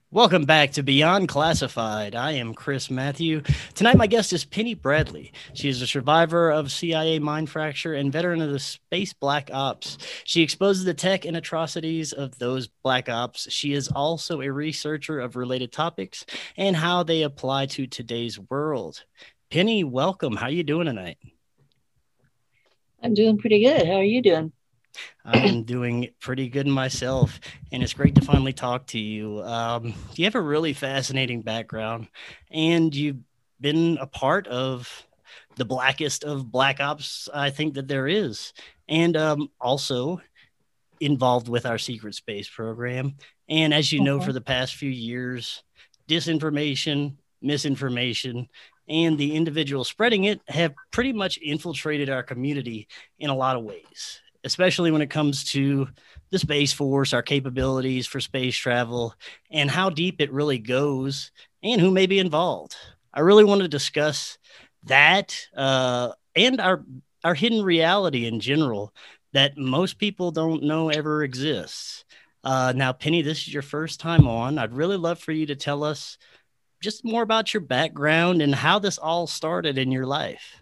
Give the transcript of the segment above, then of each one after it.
Welcome back to Beyond Classified. I am Chris Matthew. Tonight, my guest is Penny Bradley. She is a survivor of CIA mind fracture and veteran of the space black ops. She exposes the tech and atrocities of those black ops. She is also a researcher of related topics and how they apply to today's world. Penny, welcome. How are you doing tonight? I'm doing pretty good. How are you doing? I am doing pretty good myself, and it's great to finally talk to you. You have a really fascinating background, and you've been a part of the blackest of black ops, I think that there is, and also involved with our secret space program. And as you know, Mhm. for the past few years, disinformation, misinformation, and the individuals spreading it have pretty much infiltrated our community in a lot of ways, especially when it comes to the Space Force, our capabilities for space travel, and how deep it really goes and who may be involved. I really want to discuss that and our hidden reality in general that most people don't know ever exists. Now, Penny, this is your first time on. I'd really love for you to tell us just more about your background and how this all started in your life.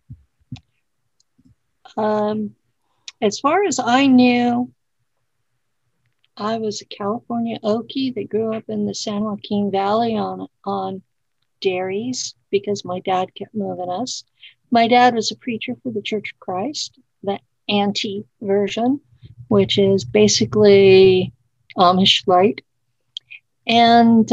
Um, as far as I knew, I was a California Okie that grew up in the San Joaquin Valley on dairies because my dad kept moving us. My dad was a preacher for the Church of Christ, the anti version, which is basically Amish light. And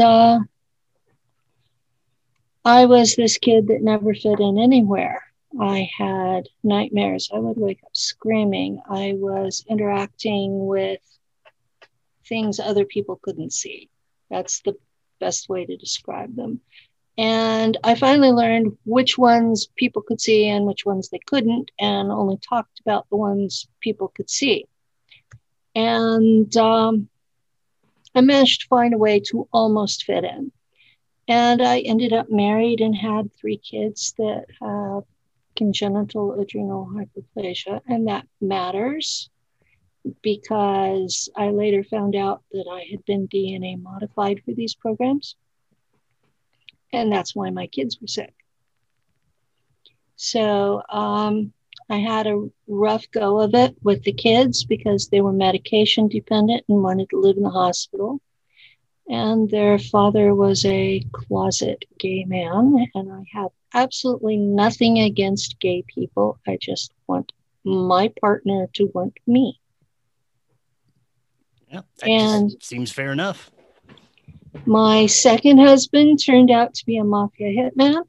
I was this kid that never fit in anywhere. I had nightmares. I would wake up screaming. I was interacting with things other people couldn't see. That's the best way to describe them. And I finally learned which ones people could see and which ones they couldn't, and only talked about the ones people could see. And I managed to find a way to almost fit in. And I ended up married and had 3 kids that have congenital adrenal hyperplasia. And that matters because I later found out that I had been DNA modified for these programs. And that's why my kids were sick. So I had a rough go of it with the kids because they were medication dependent and wanted to live in the hospital. And their father was a closet gay man. And I have absolutely nothing against gay people. I just want my partner to want me. Yeah, that just And seems fair enough. my second husband turned out to be a mafia hitman.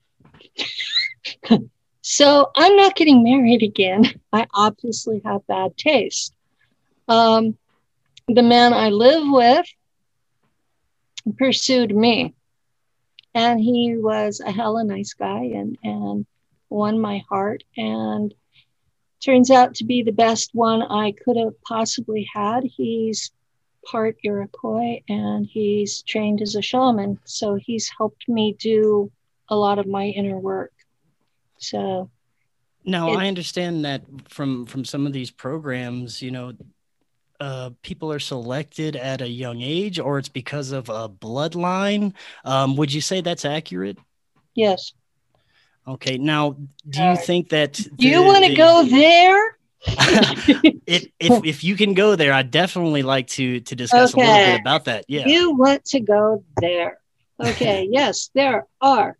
So I'm not getting married again. I obviously have bad taste. Um, the man I live with pursued me, and he was a hella nice guy and won my heart. And turns out to be the best one I could have possibly had. He's part Iroquois and he's trained as a shaman. So he's helped me do a lot of my inner work. So Now, it, I understand that from some of these programs, people are selected at a young age, or it's because of a bloodline. Would you say that's accurate? yes. Okay. Now, do you think that Do you want to the go there? if you can go there, I'd definitely like to discuss a little bit Okay. about that. Yeah. You want to go there. Okay. Yes, there are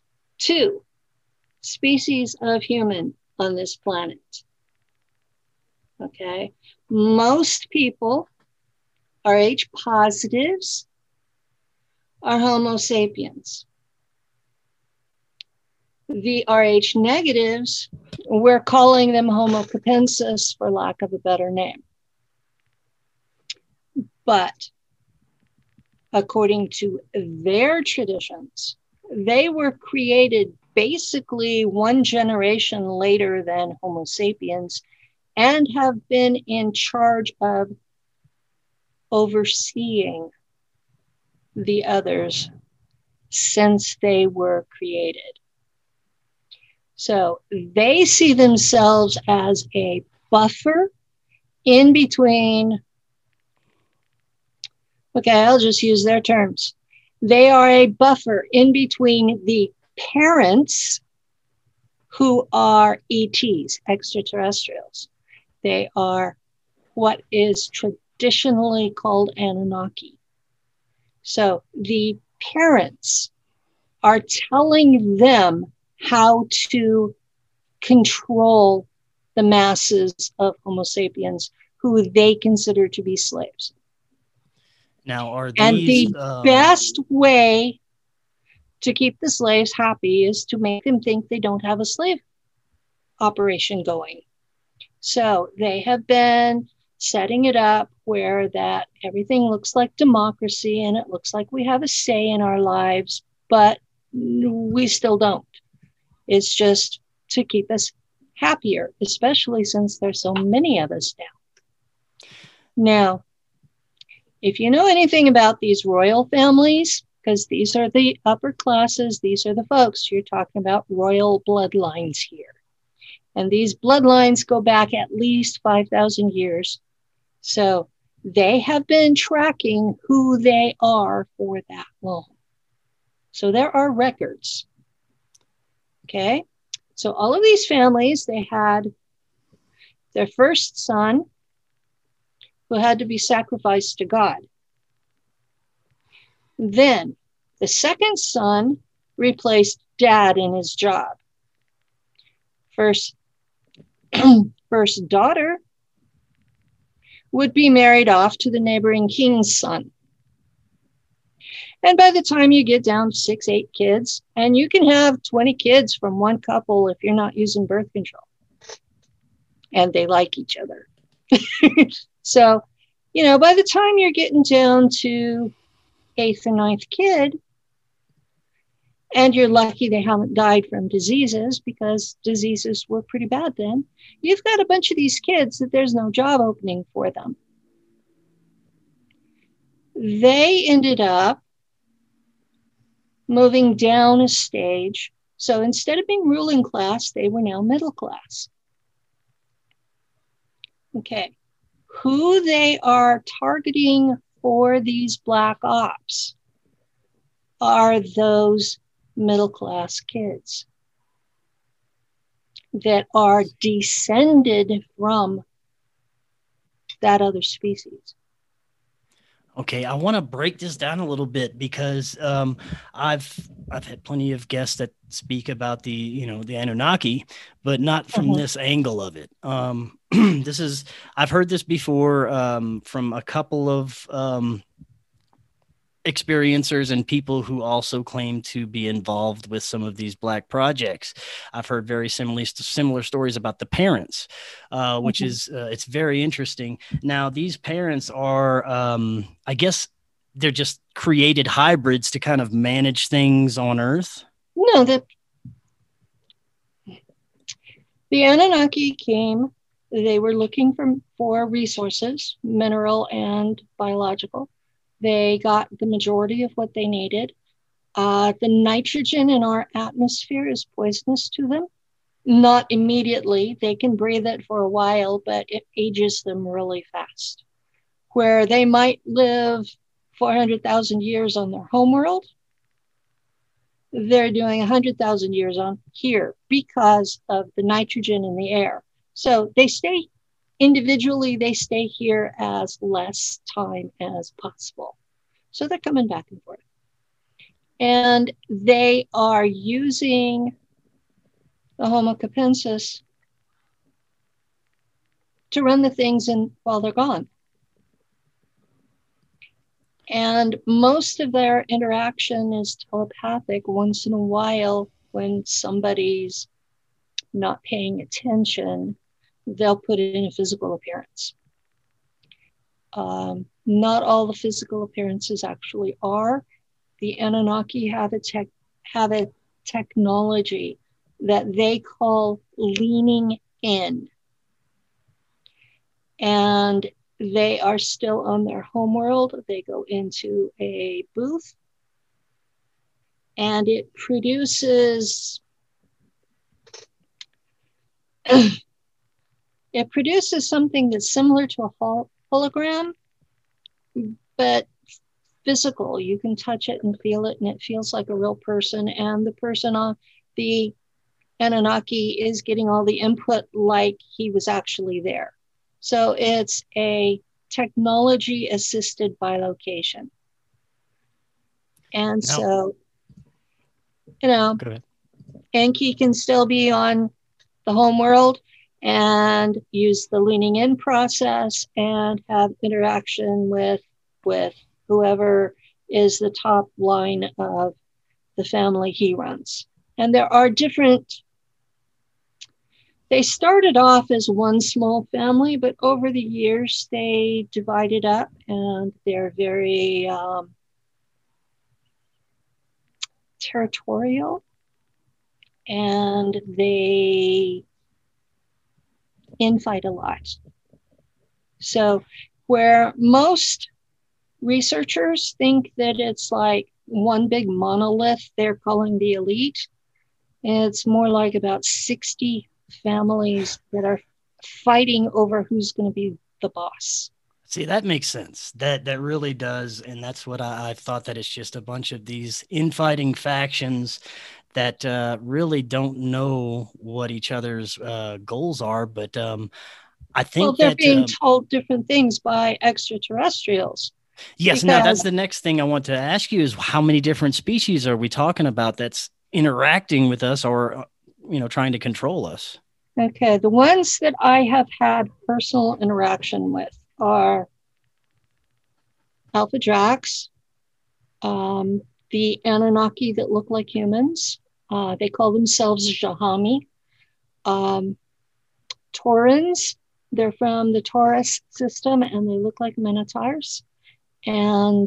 2 species of human on this planet. Okay. Most people, Rh positives, are Homo sapiens. The Rh negatives, we're calling them Homo capensis for lack of a better name. But according to their traditions, they were created basically one generation later than Homo sapiens and have been in charge of overseeing the others since they were created. So they see themselves as a buffer in between. Okay, I'll just use their terms. They are a buffer in between the parents, who are ETs, extraterrestrials. They are what is traditionally called Anunnaki. So the parents are telling them how to control the masses of Homo sapiens who they consider to be slaves. Now, are And these the best way to keep the slaves happy is to make them think they don't have a slave operation going. So they have been setting it up where that everything looks like democracy and it looks like we have a say in our lives, but we still don't. It's just to keep us happier, especially since there's so many of us now. Now, if you know anything about these royal families, because these are the upper classes, these are the folks, you're talking about royal bloodlines here. And these bloodlines go back at least 5,000 years. So they have been tracking who they are for that long. So there are records. Okay. So all of these families, they had their first son who had to be sacrificed to God. Then the second son replaced dad in his job. First daughter would be married off to the neighboring king's son. And by the time you get down to 6, 8 kids, and you can have 20 kids from one couple if you're not using birth control, and they like each other. So, by the time you're getting down to 8th and 9th kid, and you're lucky they haven't died from diseases, because diseases were pretty bad then, you've got a bunch of these kids that there's no job opening for them. They ended up moving down a stage. So instead of being ruling class, they were now middle class. Okay. Who they are targeting for these black ops are those middle class kids that are descended from that other species. Okay, I want to break this down a little bit because I've had plenty of guests that speak about the Anunnaki, but not from this angle of it. I've heard this before from a couple of experiencers and people who also claim to be involved with some of these black projects. I've heard very similar stories about the parents, which is it's very interesting. Now, these parents are, I guess, they're just created hybrids to kind of manage things on Earth. No, the Anunnaki came. They were looking for resources, mineral and biological. They got the majority of what they needed. The nitrogen in our atmosphere is poisonous to them. Not immediately. They can breathe it for a while, but it ages them really fast. Where they might live 400,000 years on their homeworld, they're doing 100,000 years on here because of the nitrogen in the air. So they stay individually, they stay here as less time as possible. So they're coming back and forth. And they are using the Homo capensis to run the things while they're gone. And most of their interaction is telepathic. Once in a while, when somebody's not paying attention, they'll put in a physical appearance. Not all the physical appearances actually are. The Anunnaki have a technology that they call leaning in. And they are still on their homeworld. They go into a booth and it produces something that's similar to a hologram, but physical. You can touch it and feel it, and it feels like a real person. And the person on the Anunnaki is getting all the input like he was actually there. So it's a technology assisted bilocation. And so, you know, Enki can still be on the home world and use the leaning in process and have interaction with whoever is the top line of the family he runs. And there are different, they started off as one small family, but over the years they divided up, and they're very territorial, and they infight a lot. So where most researchers think that it's like one big monolith they're calling the elite, it's more like about 60 families that are fighting over who's going to be the boss. See, that makes sense. That really does. And that's what I've thought, that it's just a bunch of these infighting factions that really don't know what each other's goals are. But I think they're being told different things by extraterrestrials. Yes, now that's the next thing I want to ask you is, how many different species are we talking about that's interacting with us or, trying to control us? Okay, the ones that I have had personal interaction with are Alpha Drax, the Anunnaki that look like humans. They call themselves Jahami. Taurans, they're from the Taurus system and they look like minotaurs. And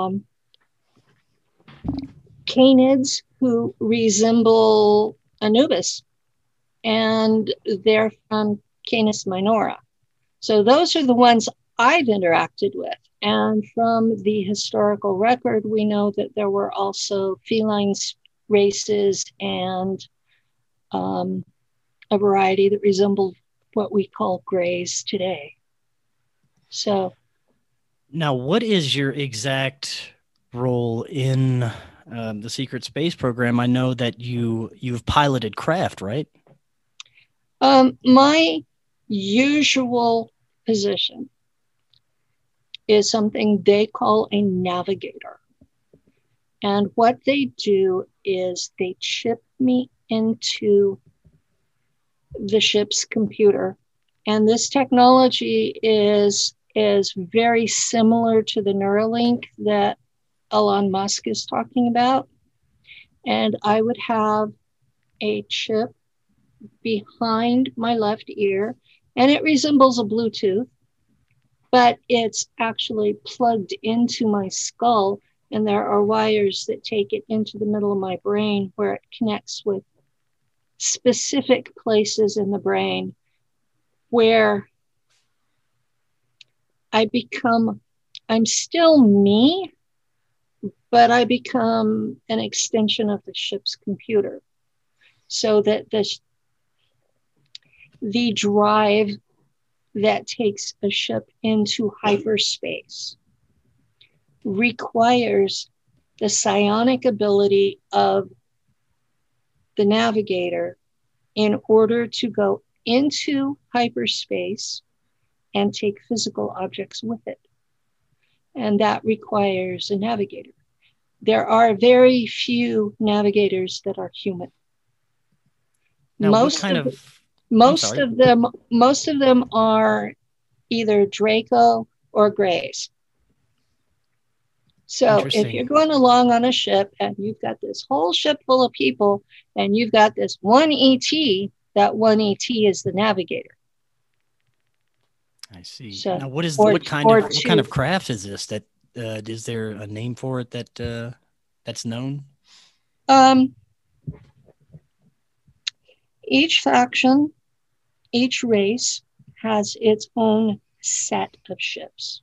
Canids, who resemble Anubis, and they're from Canis Minora. So those are the ones I've interacted with. And from the historical record, we know that there were also feline races and a variety that resembled what we call grays today. So now, what is your exact role in the secret space program? I know that you've piloted craft, right? My usual position is something they call a navigator. And what they do is they chip me into the ship's computer. And this technology is very similar to the Neuralink that Elon Musk is talking about. And I would have a chip behind my left ear, and it resembles a Bluetooth, but it's actually plugged into my skull, and there are wires that take it into the middle of my brain where it connects with specific places in the brain where I'm still me, but I become an extension of the ship's computer, so that the drive that takes a ship into hyperspace requires the psionic ability of the navigator in order to go into hyperspace and take physical objects with it. And that requires a navigator. There are very few navigators that are human. Now, most of them are either Draco or Greys. So if you're going along on a ship and you've got this whole ship full of people and you've got this one ET, that one ET is the navigator. I see. So, now, what kind of craft is this? That is there a name for it that's known? Each faction, each race has its own set of ships.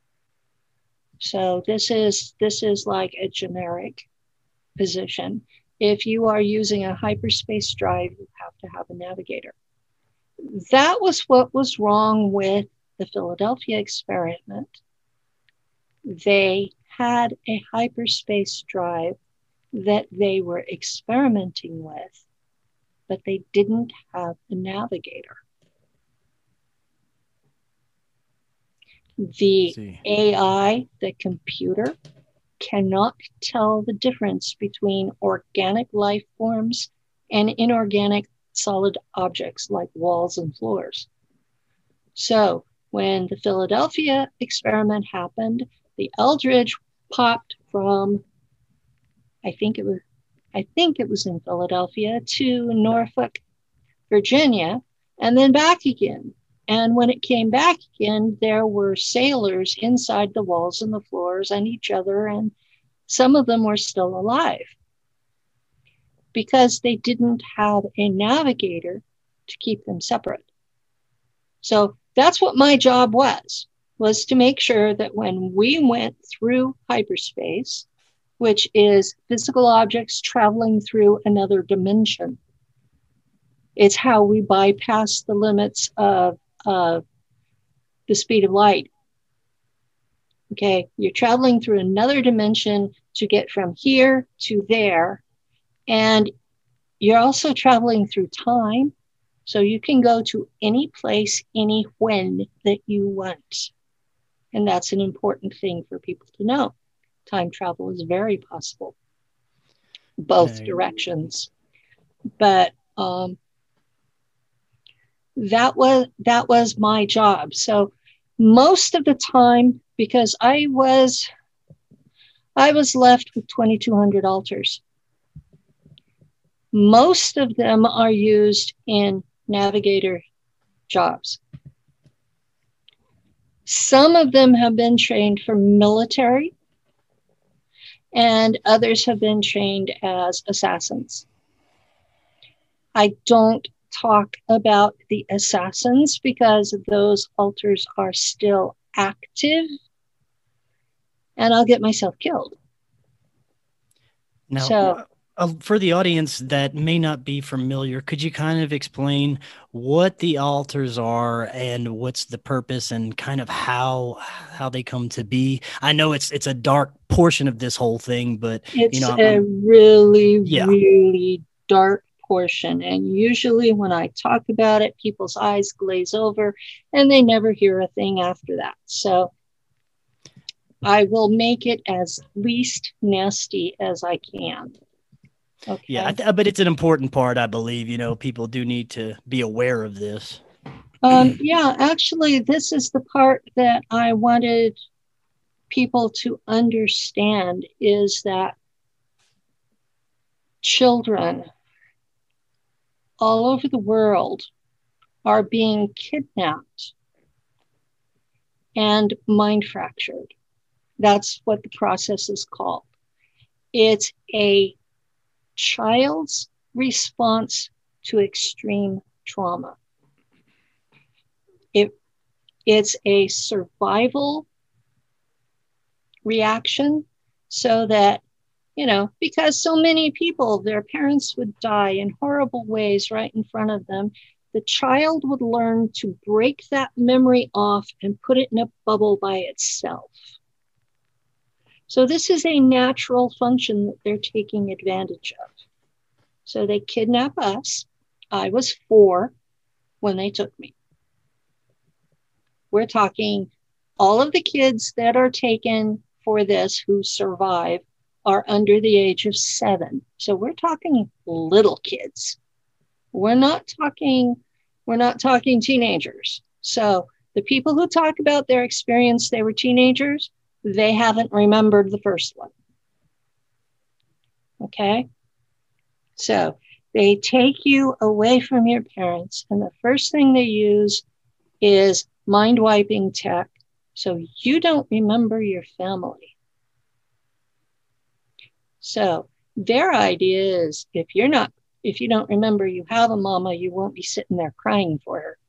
So this is like a generic position. If you are using a hyperspace drive, you have to have a navigator. That was what was wrong with the Philadelphia experiment. They had a hyperspace drive that they were experimenting with, but they didn't have a navigator. The AI, the computer, cannot tell the difference between organic life forms and inorganic solid objects like walls and floors. So when the Philadelphia experiment happened, the Eldridge popped from, I think it was in Philadelphia to Norfolk, Virginia, and then back again. And when it came back again, there were sailors inside the walls and the floors and each other, and some of them were still alive because they didn't have a navigator to keep them separate. So that's what my job was to make sure that when we went through hyperspace, which is physical objects traveling through another dimension, it's how we bypass the limits of the speed of light. Okay, you're traveling through another dimension to get from here to there. And you're also traveling through time. So you can go to any place, any when that you want. And that's an important thing for people to know. Time travel is very possible, both directions. But that was my job. So most of the time, because I was left with 2,200 altars. Most of them are used in navigator jobs. Some of them have been trained for military, and others have been trained as assassins. I don't talk about the assassins because those altars are still active, and I'll get myself killed. Now, for the audience that may not be familiar, could you kind of explain what the altars are and what's the purpose and kind of how they come to be? I know it's a dark portion of this whole thing, but it's a really dark portion. And usually when I talk about it, people's eyes glaze over and they never hear a thing after that. So I will make it as least nasty as I can. Okay. Yeah, but it's an important part, I believe. People do need to be aware of this. Yeah, actually, this is the part that I wanted people to understand, is that children all over the world are being kidnapped and mind fractured. That's what the process is called. It's a child's response to extreme trauma. It's a survival reaction, so that, because so many people, their parents would die in horrible ways right in front of them, the child would learn to break that memory off and put it in a bubble by itself. So this is a natural function that they're taking advantage of. So they kidnap us. I was 4 when they took me. We're talking all of the kids that are taken for this who survive are under the age of 7. So we're talking little kids. We're not talking teenagers. So the people who talk about their experience, they were teenagers, they haven't remembered the first one. Okay? So they take you away from your parents, and the first thing they use is mind wiping tech, so you don't remember your family. So their idea is, if you don't remember you have a mama, you won't be sitting there crying for her.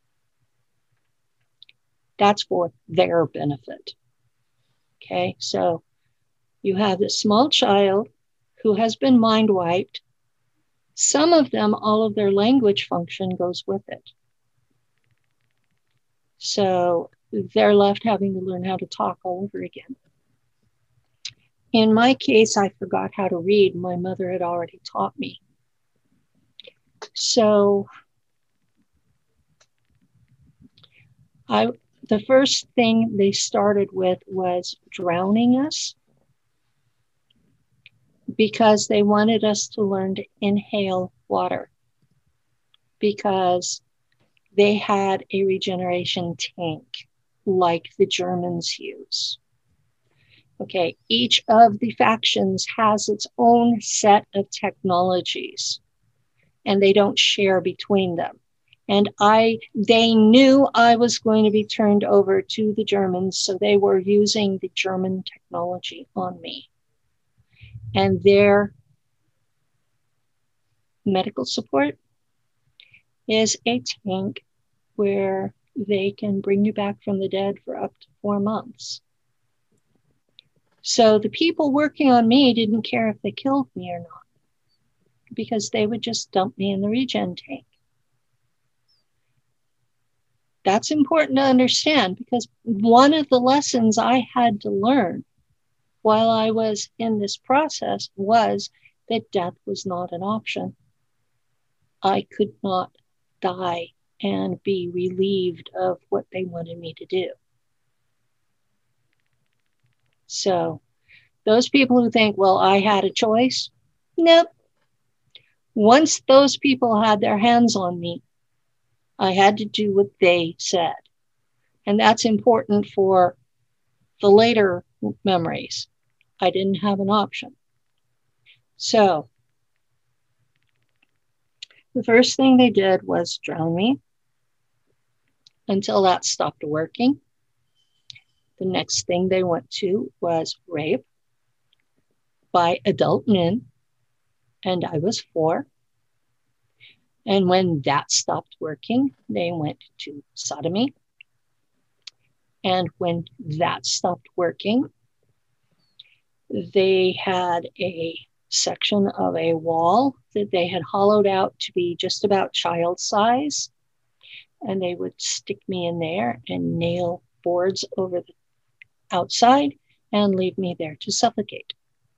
That's for their benefit. Okay, so you have this small child who has been mind wiped. Some of them, all of their language function goes with it. So they're left having to learn how to talk all over again. In my case, I forgot how to read. My mother had already taught me. So the first thing they started with was drowning us, because they wanted us to learn to inhale water, because they had a regeneration tank like the Germans use. Okay, each of the factions has its own set of technologies, and they don't share between them. And they knew I was going to be turned over to the Germans, so they were using the German technology on me. And their medical support is a tank where they can bring you back from the dead for up to 4 months. So the people working on me didn't care if they killed me or not, because they would just dump me in the regen tank. That's important to understand, because one of the lessons I had to learn while I was in this process was that death was not an option. I could not die and be relieved of what they wanted me to do. So those people who think, well, I had a choice, nope. Once those people had their hands on me, I had to do what they said. And that's important for the later memories. I didn't have an option. So the first thing they did was drown me until that stopped working. The next thing they went to was rape by adult men, and I was 4. And when that stopped working, they went to sodomy. And when that stopped working, they had a section of a wall that they had hollowed out to be just about child size. And they would stick me in there and nail boards over the outside and leave me there to suffocate.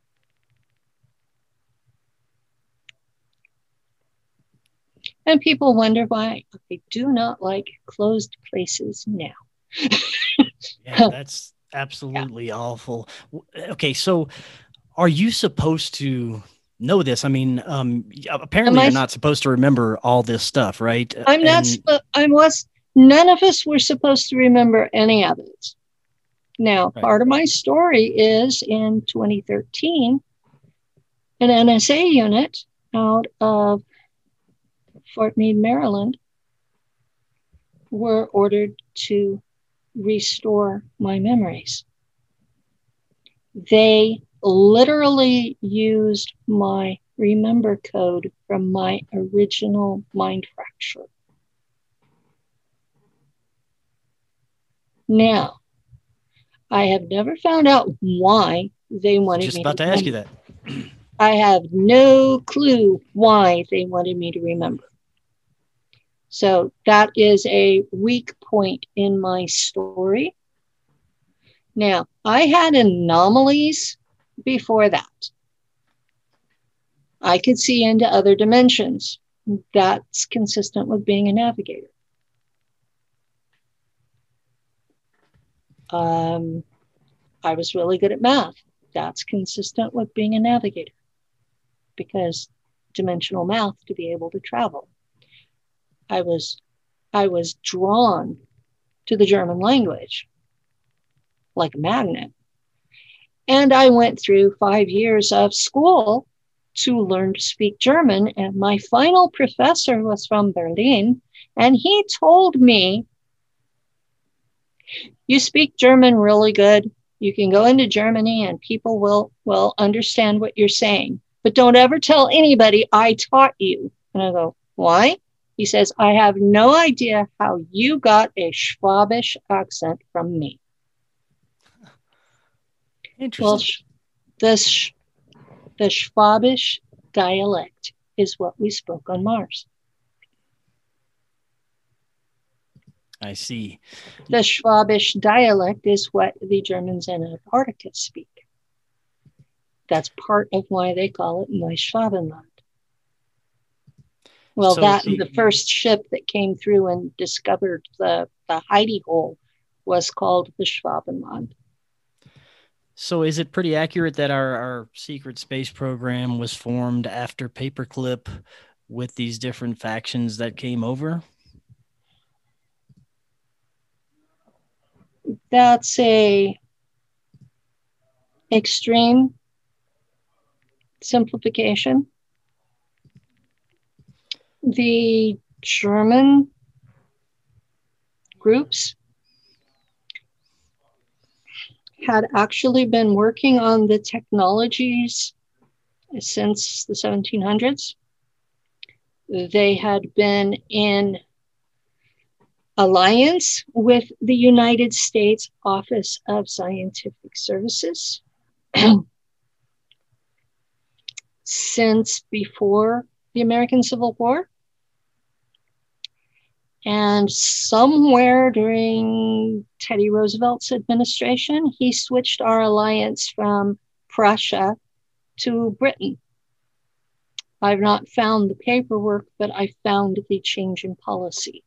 And people wonder why I do not like closed places now. Yeah, that's absolutely awful. Okay, so are you supposed to know this? I mean, apparently you're not supposed to remember all this stuff, right? I'm not. None of us were supposed to remember any of it. Now, Right. Part of my story is in 2013, an NSA unit out of Fort Meade, Maryland, were ordered to restore my memories. They literally used my remember code from my original mind fracture. Now, I have never found out why they wanted me to. Just about to ask you that. I have no clue why they wanted me to remember. So that is a weak point in my story. Now, I had anomalies before that. I could see into other dimensions. That's consistent with being a navigator. I was really good at math. That's consistent with being a navigator, because dimensional math to be able to travel. I was drawn to the German language like a magnet. And I went through 5 years of school to learn to speak German. And my final professor was from Berlin. And he told me, you speak German really good. You can go into Germany and people will understand what you're saying. But don't ever tell anybody I taught you. And I go, why? He says, I have no idea how you got a Schwabish accent from me. Interesting. Well, the Schwabish dialect is what we spoke on Mars. I see. The Schwabish dialect is what the Germans in Antarctica speak. That's part of why they call it Neuschwabenland. Well, So that the first ship that came through and discovered the hidey hole was called the Schwabenland. So is it pretty accurate that our secret space program was formed after Paperclip with these different factions that came over? That's a extreme simplification. The German groups had actually been working on the technologies since the 1700s. They had been in alliance with the United States Office of Scientific Services since before the American Civil War. And somewhere during Teddy Roosevelt's administration, he switched our alliance from Prussia to Britain. I've not found the paperwork, but I found the change in policy.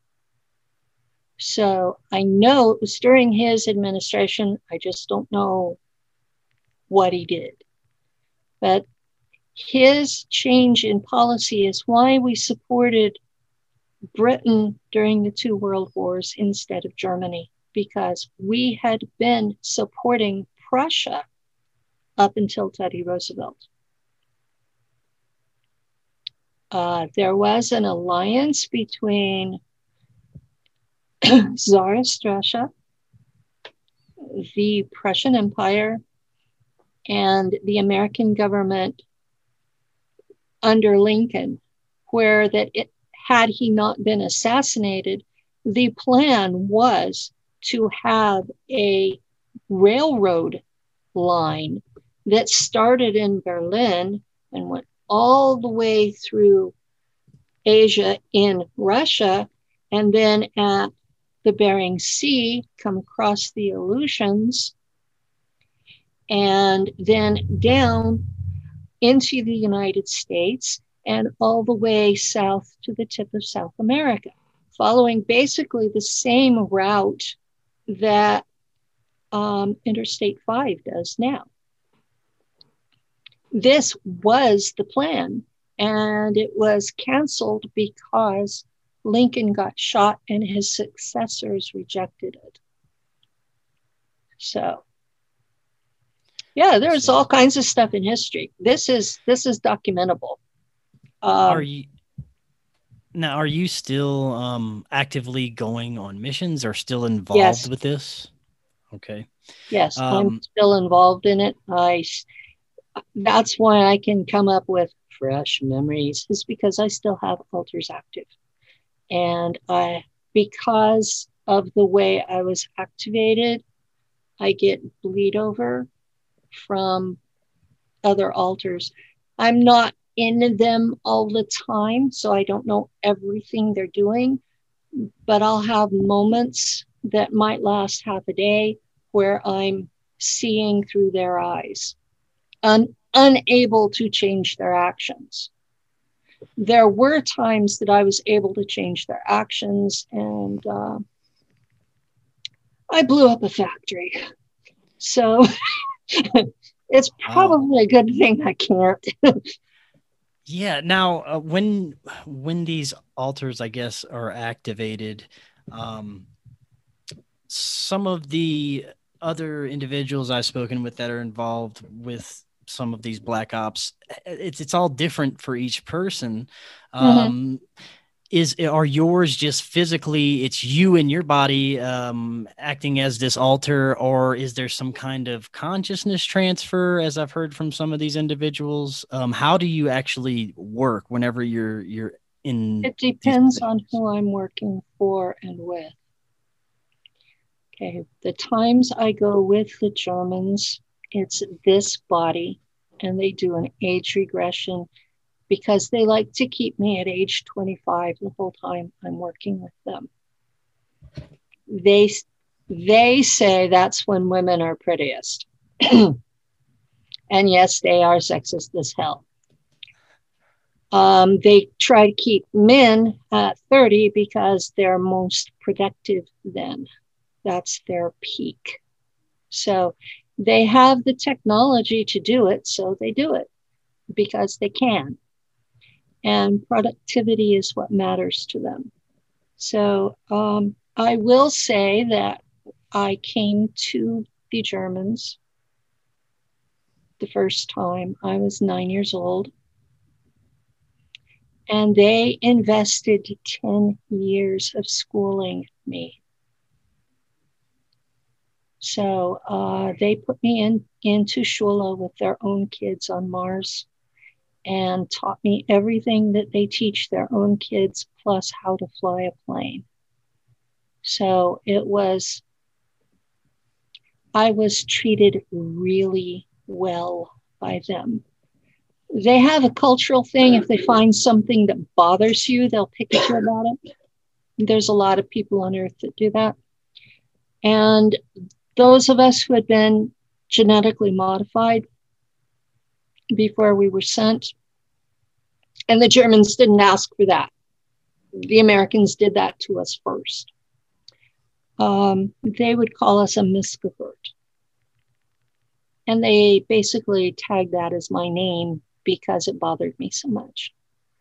So I know it was during his administration. I just don't know what he did. But his change in policy is why we supported Britain during the two world wars instead of Germany, because we had been supporting Prussia up until Teddy Roosevelt. There was an alliance between Tsarist Russia, the Prussian Empire, and the American government under Lincoln, where that it, had he not been assassinated, the plan was to have a railroad line that started in Berlin and went all the way through Asia in Russia, and then at the Bering Sea, come across the Aleutians, and then down into the United States and all the way south to the tip of South America, following basically the same route that Interstate 5 does now. This was the plan, and it was canceled because Lincoln got shot and his successors rejected it. So, yeah, there's all kinds of stuff in history. This is documentable. Are you still actively going on missions or still involved with this? Okay. Yes, I'm still involved in it. That's why I can come up with fresh memories, is because I still have altars active. And because of the way I was activated, I get bleed over from other altars. I'm not in them all the time, so I don't know everything they're doing, but I'll have moments that might last half a day where I'm seeing through their eyes, unable to change their actions. There were times that I was able to change their actions, and I blew up a factory. So it's probably a good thing I can't. Yeah. Now, when these altars, I guess, are activated, some of the other individuals I've spoken with that are involved with some of these black ops, it's all different for each person. Are yours just physically, it's you and your body acting as this altar, or is there some kind of consciousness transfer, as I've heard from some of these individuals? How do you actually work whenever you're in? It depends on who I'm working for and with. Okay, the times I go with the Germans, it's this body, and they do an age regression because they like to keep me at age 25 the whole time I'm working with them. They say that's when women are prettiest. And yes, they are sexist as hell. They try to keep men at 30 because they're most productive then. That's their peak. So they have the technology to do it, so they do it because they can. And productivity is what matters to them. So I will say that I came to the Germans the first time. I was 9 years old. And they invested 10 years of schooling me. So they put me into Schule with their own kids on Mars and taught me everything that they teach their own kids, plus how to fly a plane. So I was treated really well by them. They have a cultural thing. If they find something that bothers you, they'll pick at you about it. There's a lot of people on Earth that do that. And those of us who had been genetically modified before we were sent, and the Germans didn't ask for that. The Americans did that to us first. They would call us a Missgeburt. And they basically tagged that as my name because it bothered me so much.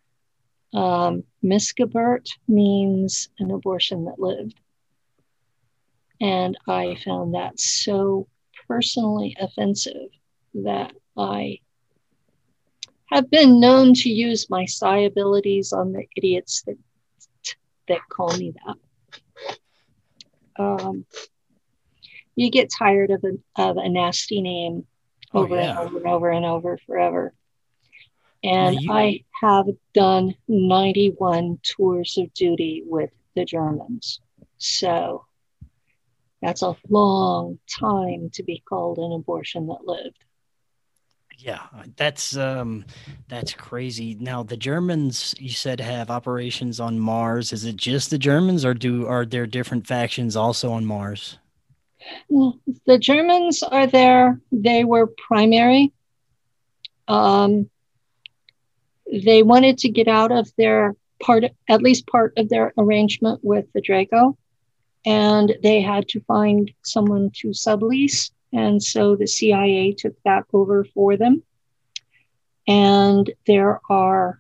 Missgeburt means an abortion that lived. And I found that so personally offensive that I have been known to use my psi abilities on the idiots that call me that. You get tired of a nasty name over and over and over and over forever. And I have done 91 tours of duty with the Germans. So that's a long time to be called an abortion that lived. Yeah, that's crazy. Now, the Germans, you said, have operations on Mars. Is it just the Germans, or are there different factions also on Mars? Well, the Germans are there. They were primary. They wanted to get out of their at least part of their arrangement with the Draco, and they had to find someone to sublease. And so the CIA took that over for them. And there are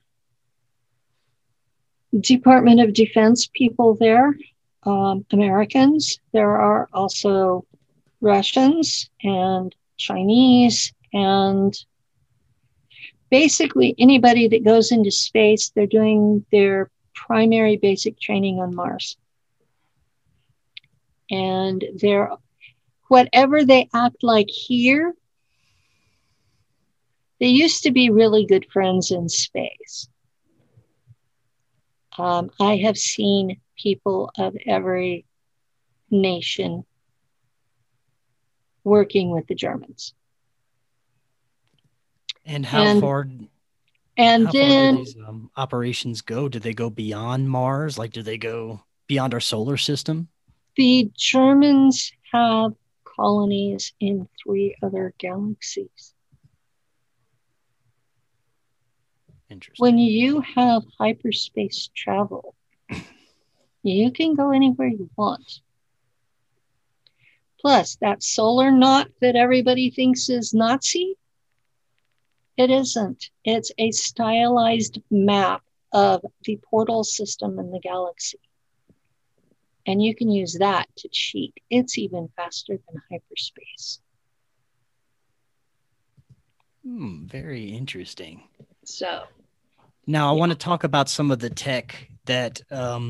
Department of Defense people there, Americans. There are also Russians and Chinese, and basically anybody that goes into space, they're doing their primary basic training on Mars. And whatever they act like here, they used to be really good friends in space. I have seen people of every nation working with the Germans. And how far do these operations go? Do they go beyond Mars? Like, do they go beyond our solar system? The Germans have colonies in 3 other galaxies. Interesting. When you have hyperspace travel, you can go anywhere you want. Plus, that solar knot that everybody thinks is Nazi, it isn't. It's a stylized map of the portal system in the galaxy. And you can use that to cheat. It's even faster than hyperspace. Very interesting. So now I want to talk about some of the tech that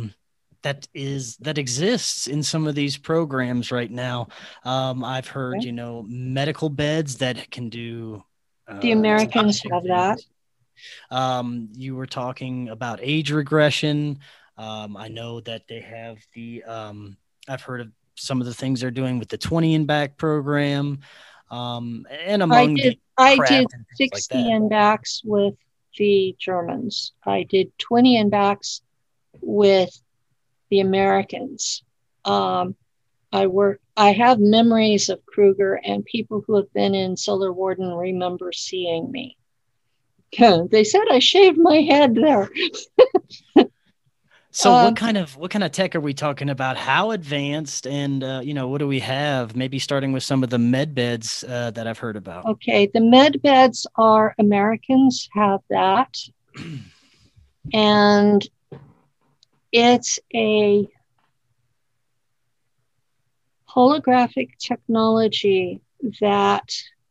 exists in some of these programs right now. I've heard, medical beds that can do. The Americans have that. You were talking about age regression. I know that they have I've heard of some of the things they're doing with the 20 and back program. And among I did 60 like and backs with the Germans. I did 20 and backs with the Americans. I have memories of Kruger, and people who have been in Solar Warden remember seeing me. They said I shaved my head there. So what kind of tech are we talking about? How advanced, and what do we have? Maybe starting with some of the med beds that I've heard about. Okay, the med beds are Americans have that, and it's a holographic technology that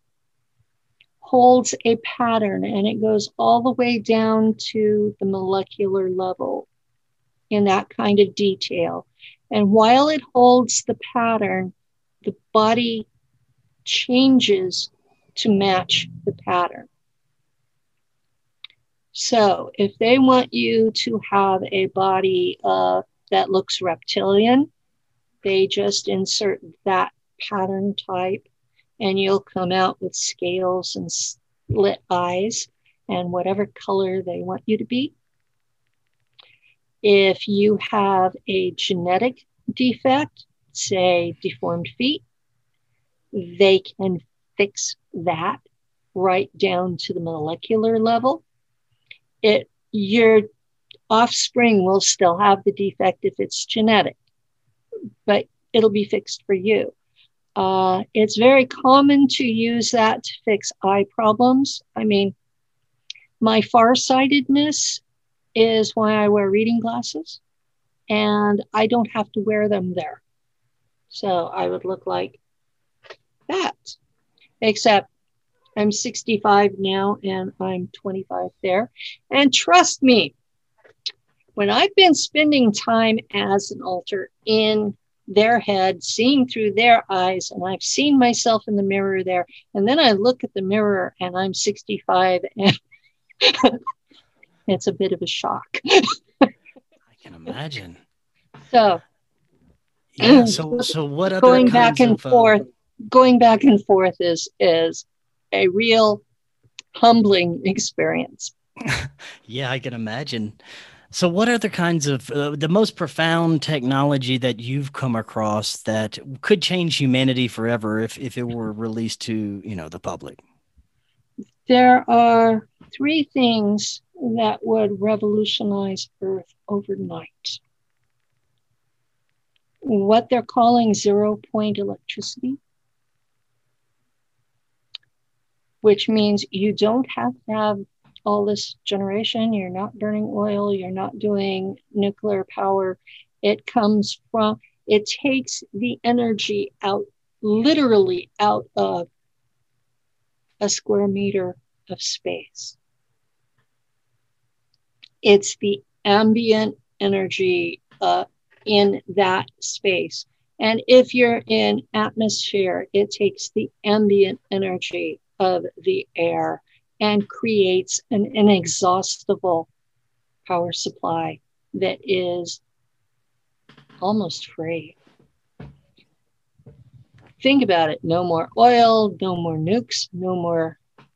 holds a pattern, and it goes all the way down to the molecular level in that kind of detail. And while it holds the pattern, the body changes to match the pattern. So if they want you to have a body that looks reptilian, they just insert that pattern type, and you'll come out with scales and slit eyes and whatever color they want you to be. If you have a genetic defect, say deformed feet, they can fix that right down to the molecular level. Your offspring will still have the defect if it's genetic, but it'll be fixed for you. It's very common to use that to fix eye problems. I mean, my farsightedness is why I wear reading glasses, and I don't have to wear them there. So I would look like that, except I'm 65 now and I'm 25 there. And trust me, when I've been spending time as an alter in their head, seeing through their eyes, and I've seen myself in the mirror there, and then I look at the mirror and I'm 65 and it's a bit of a shock. I can imagine. So, yeah. So what other going back and forth is a real humbling experience. Yeah, I can imagine. So what are the kinds of the most profound technology that you've come across that could change humanity forever if it were released to, the public? There are 3 things that would revolutionize Earth overnight. What they're calling zero-point electricity, which means you don't have to have all this generation. You're not burning oil. You're not doing nuclear power. It takes the energy out, literally out of a square meter of space. It's the ambient energy in that space. And if you're in atmosphere, it takes the ambient energy of the air and creates an inexhaustible power supply that is almost free. Think about it. No more oil, no more nukes, no more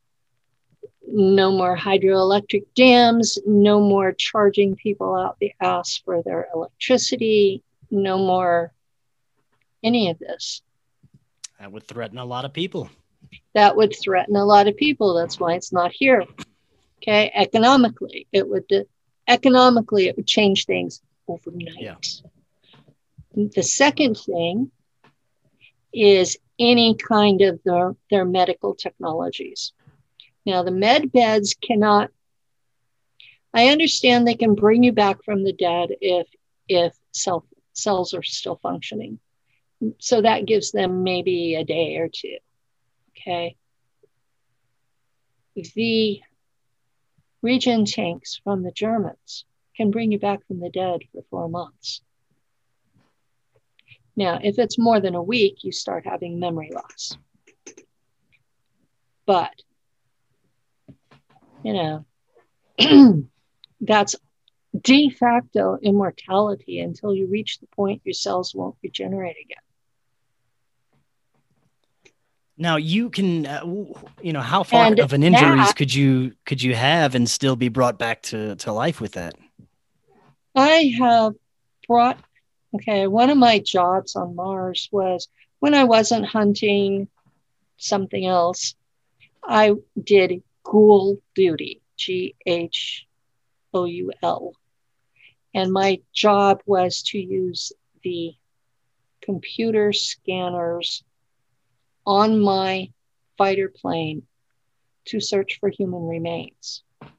hydroelectric dams, no more charging people out the ass for their electricity, no more any of this. That would threaten a lot of people. That would threaten a lot of people. That's why it's not here. Okay, economically, it would change things overnight. Yeah. The second thing is any kind of their medical technologies. Now, the med beds cannot, I understand they can bring you back from the dead if cells are still functioning. So that gives them maybe a day or two. Okay. The regen tanks from the Germans can bring you back from the dead for 4 months. Now, if it's more than a week, you start having memory loss. But, that's de facto immortality until you reach the point your cells won't regenerate again. Now you can, how far of an injuries could you have and still be brought back to life with that? I have brought Okay, one of my jobs on Mars was when I wasn't hunting something else, I did ghoul duty, GHOUL. And my job was to use the computer scanners on my fighter plane to search for human remains.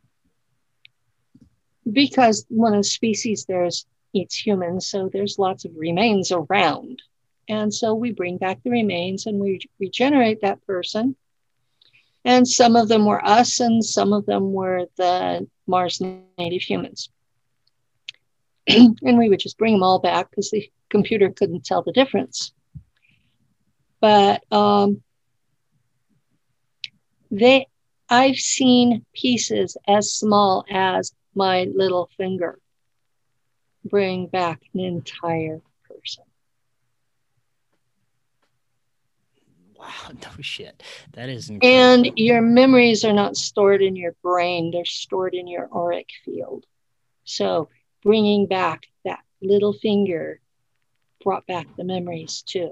Because one of the species there eats humans, so there's lots of remains around. And so we bring back the remains and we regenerate that person. And some of them were us and some of them were the Mars native humans. And we would just bring them all back because the computer couldn't tell the difference. But I've seen pieces as small as my little finger bring back an entire person. Wow, no shit. That is incredible. And your memories are not stored in your brain, they're stored in your auric field. So bringing back that little finger brought back the memories too.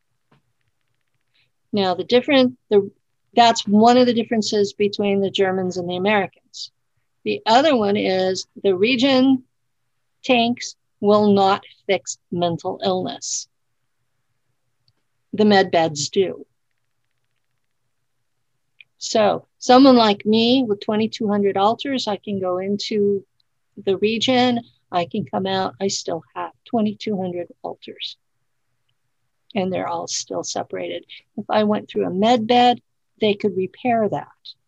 Now, that's one of the differences between the Germans and the Americans. The other one is the Regen tanks will not fix mental illness. The med beds do. So someone like me with 2,200 alters, I can go into the Regen, I can come out, I still have 2,200 alters. And they're all still separated. If I went through a med bed, they could repair that.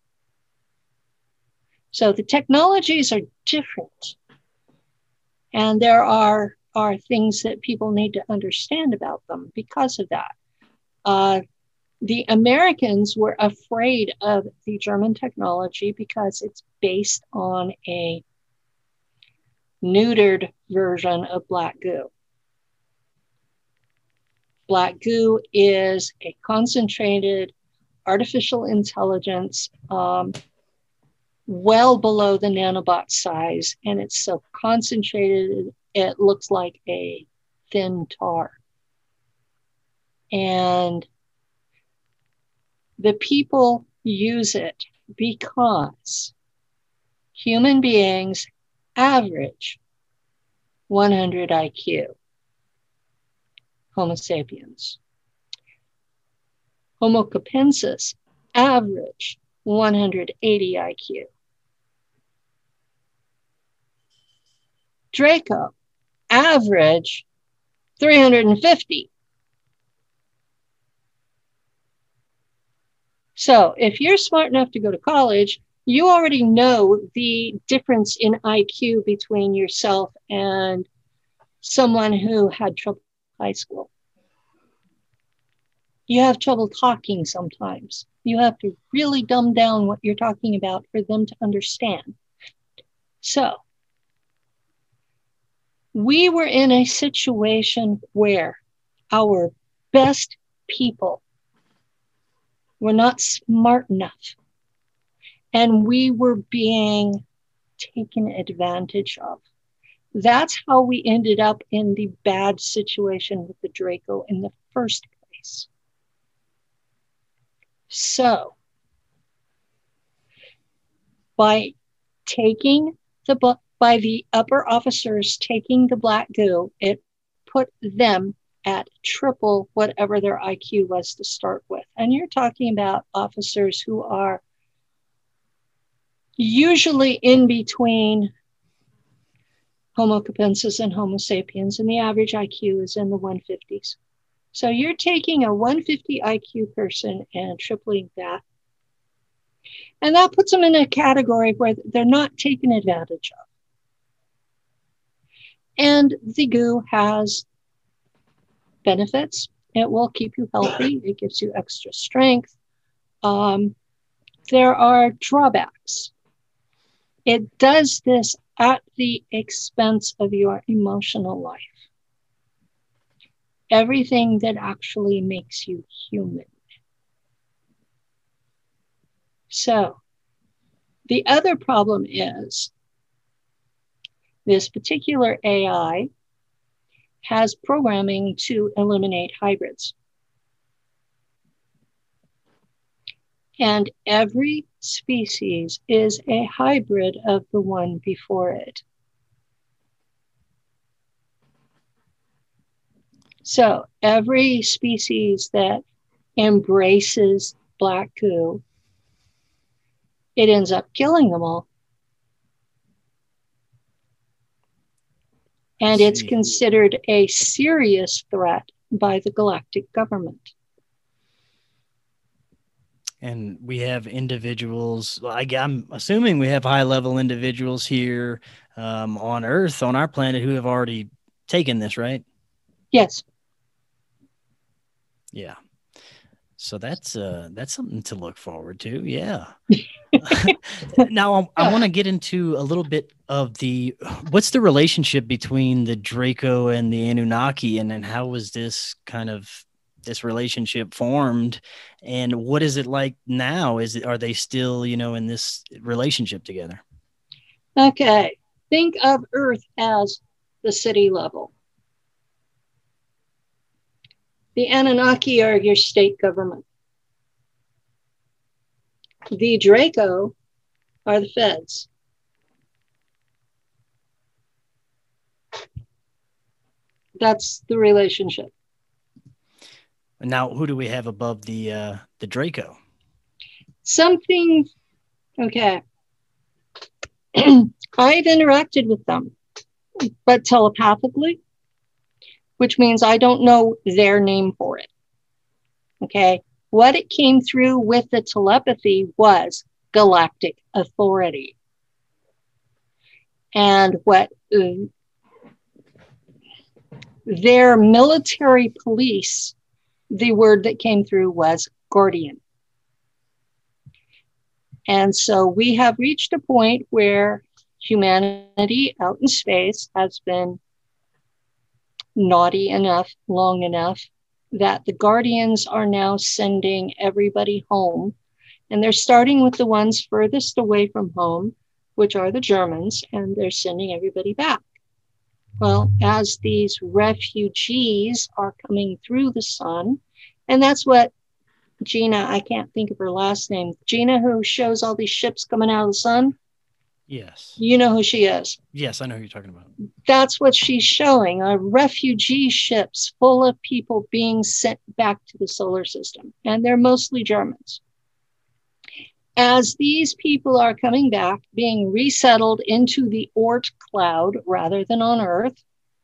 So the technologies are different. And there are things that people need to understand about them because of that. The Americans were afraid of the German technology because it's based on a neutered version of black goo. Black goo is a concentrated artificial intelligence well below the nanobot size, and it's so concentrated it looks like a thin tar. And the people use it because human beings average 100 IQ. Homo sapiens. Homo capensis average 180 IQ. Draco average 350. So if you're smart enough to go to college, you already know the difference in IQ between yourself and someone who had trouble in high school. You have trouble talking sometimes. You have to really dumb down what you're talking about for them to understand. So we were in a situation where our best people were not smart enough, and we were being taken advantage of. That's how we ended up in the bad situation with the Draco in the first place. So, by the upper officers taking the black goo, it put them at triple whatever their IQ was to start with. And you're talking about officers who are usually in between Homo capensis and Homo sapiens, and the average IQ is in the 150s. So you're taking a 150 IQ person and tripling that. And that puts them in a category where they're not taken advantage of. And the goo has benefits. It will keep you healthy. It gives you extra strength. There are drawbacks. It does this at the expense of your emotional life. Everything that actually makes you human. So the other problem is this particular AI has programming to eliminate hybrids. And every species is a hybrid of the one before it. So every species that embraces black goo, it ends up killing them all. And it's considered a serious threat by the galactic government. And we have individuals, I'm assuming we have high-level individuals here on Earth, on our planet, who have already taken this, right? Yes. Yeah. So that's something to look forward to. Yeah. Now I want to get into a little bit of what's the relationship between the Draco and the Anunnaki, and then how was this relationship formed, and what is it like now? Are they still, in this relationship together? Okay. Think of Earth as the city level. The Anunnaki are your state government. The Draco are the feds. That's the relationship. Now, who do we have above the Draco? Something, okay. I've interacted with them, but telepathically, which means I don't know their name for it. Okay. What it came through with the telepathy was galactic authority. And what their military police, the word that came through was guardian. And so we have reached a point where humanity out in space has been naughty enough, long enough, that the guardians are now sending everybody home. And they're starting with the ones furthest away from home, which are the Germans, and they're sending everybody back. Well, as these refugees are coming through the sun, and that's what Gina, I can't think of her last name, Gina, who shows all these ships coming out of the sun. Yes. You know who she is. Yes, I know who you're talking about. That's what she's showing, refugee ships full of people being sent back to the solar system. And they're mostly Germans. As these people are coming back, being resettled into the Oort cloud rather than on Earth,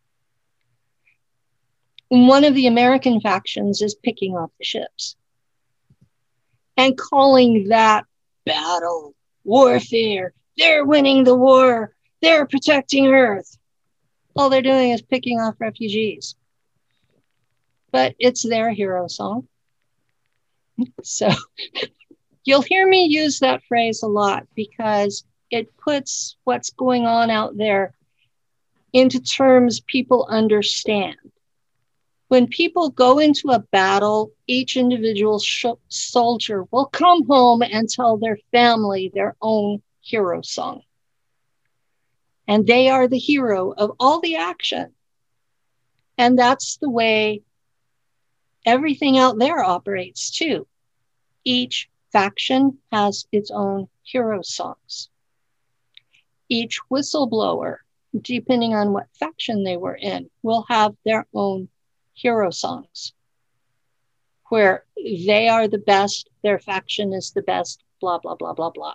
one of the American factions is picking off the ships and calling that battle, warfare. They're winning the war. They're protecting Earth. All they're doing is picking off refugees. But it's their hero song. So you'll hear me use that phrase a lot because it puts what's going on out there into terms people understand. When people go into a battle, each individual soldier will come home and tell their family their own hero song. And they are the hero of all the action. And that's the way everything out there operates too. Each faction has its own hero songs. Each whistleblower, depending on what faction they were in, will have their own hero songs where they are the best, their faction is the best, blah, blah, blah, blah, blah.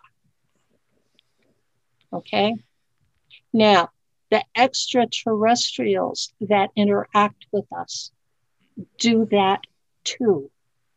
Okay? Now, the extraterrestrials that interact with us do that too.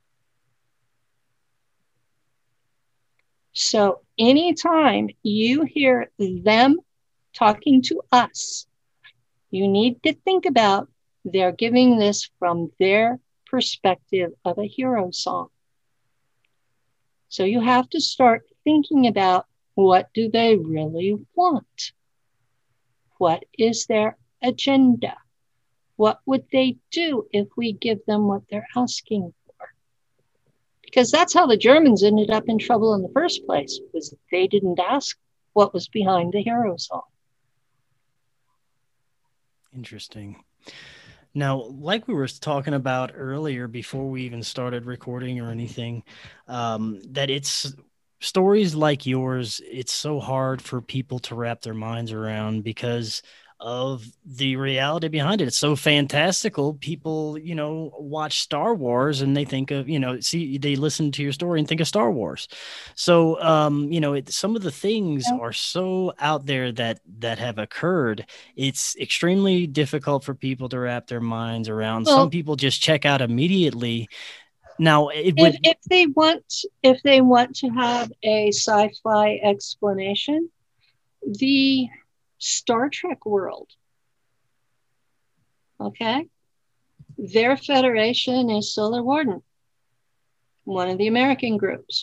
So anytime you hear them talking to us, you need to think about they're giving this from their perspective of a hero song. So you have to start thinking about what do they really want? What is their agenda? What would they do if we give them what they're asking for? Because that's how the Germans ended up in trouble in the first place, was they didn't ask what was behind the hero song. Interesting. Now, like we were talking about earlier before we even started recording or anything, that it's stories like yours, it's so hard for people to wrap their minds around because of the reality behind it. It's so fantastical. People, watch Star Wars and they think of, they listen to your story and think of Star Wars. So, some of the things Yeah. are so out there that have occurred. It's extremely difficult for people to wrap their minds around. Some Well, people just check out immediately. Now, it if would. if they want to have a sci-fi explanation, the Star Trek world, okay, their federation is Solar Warden, one of the American groups.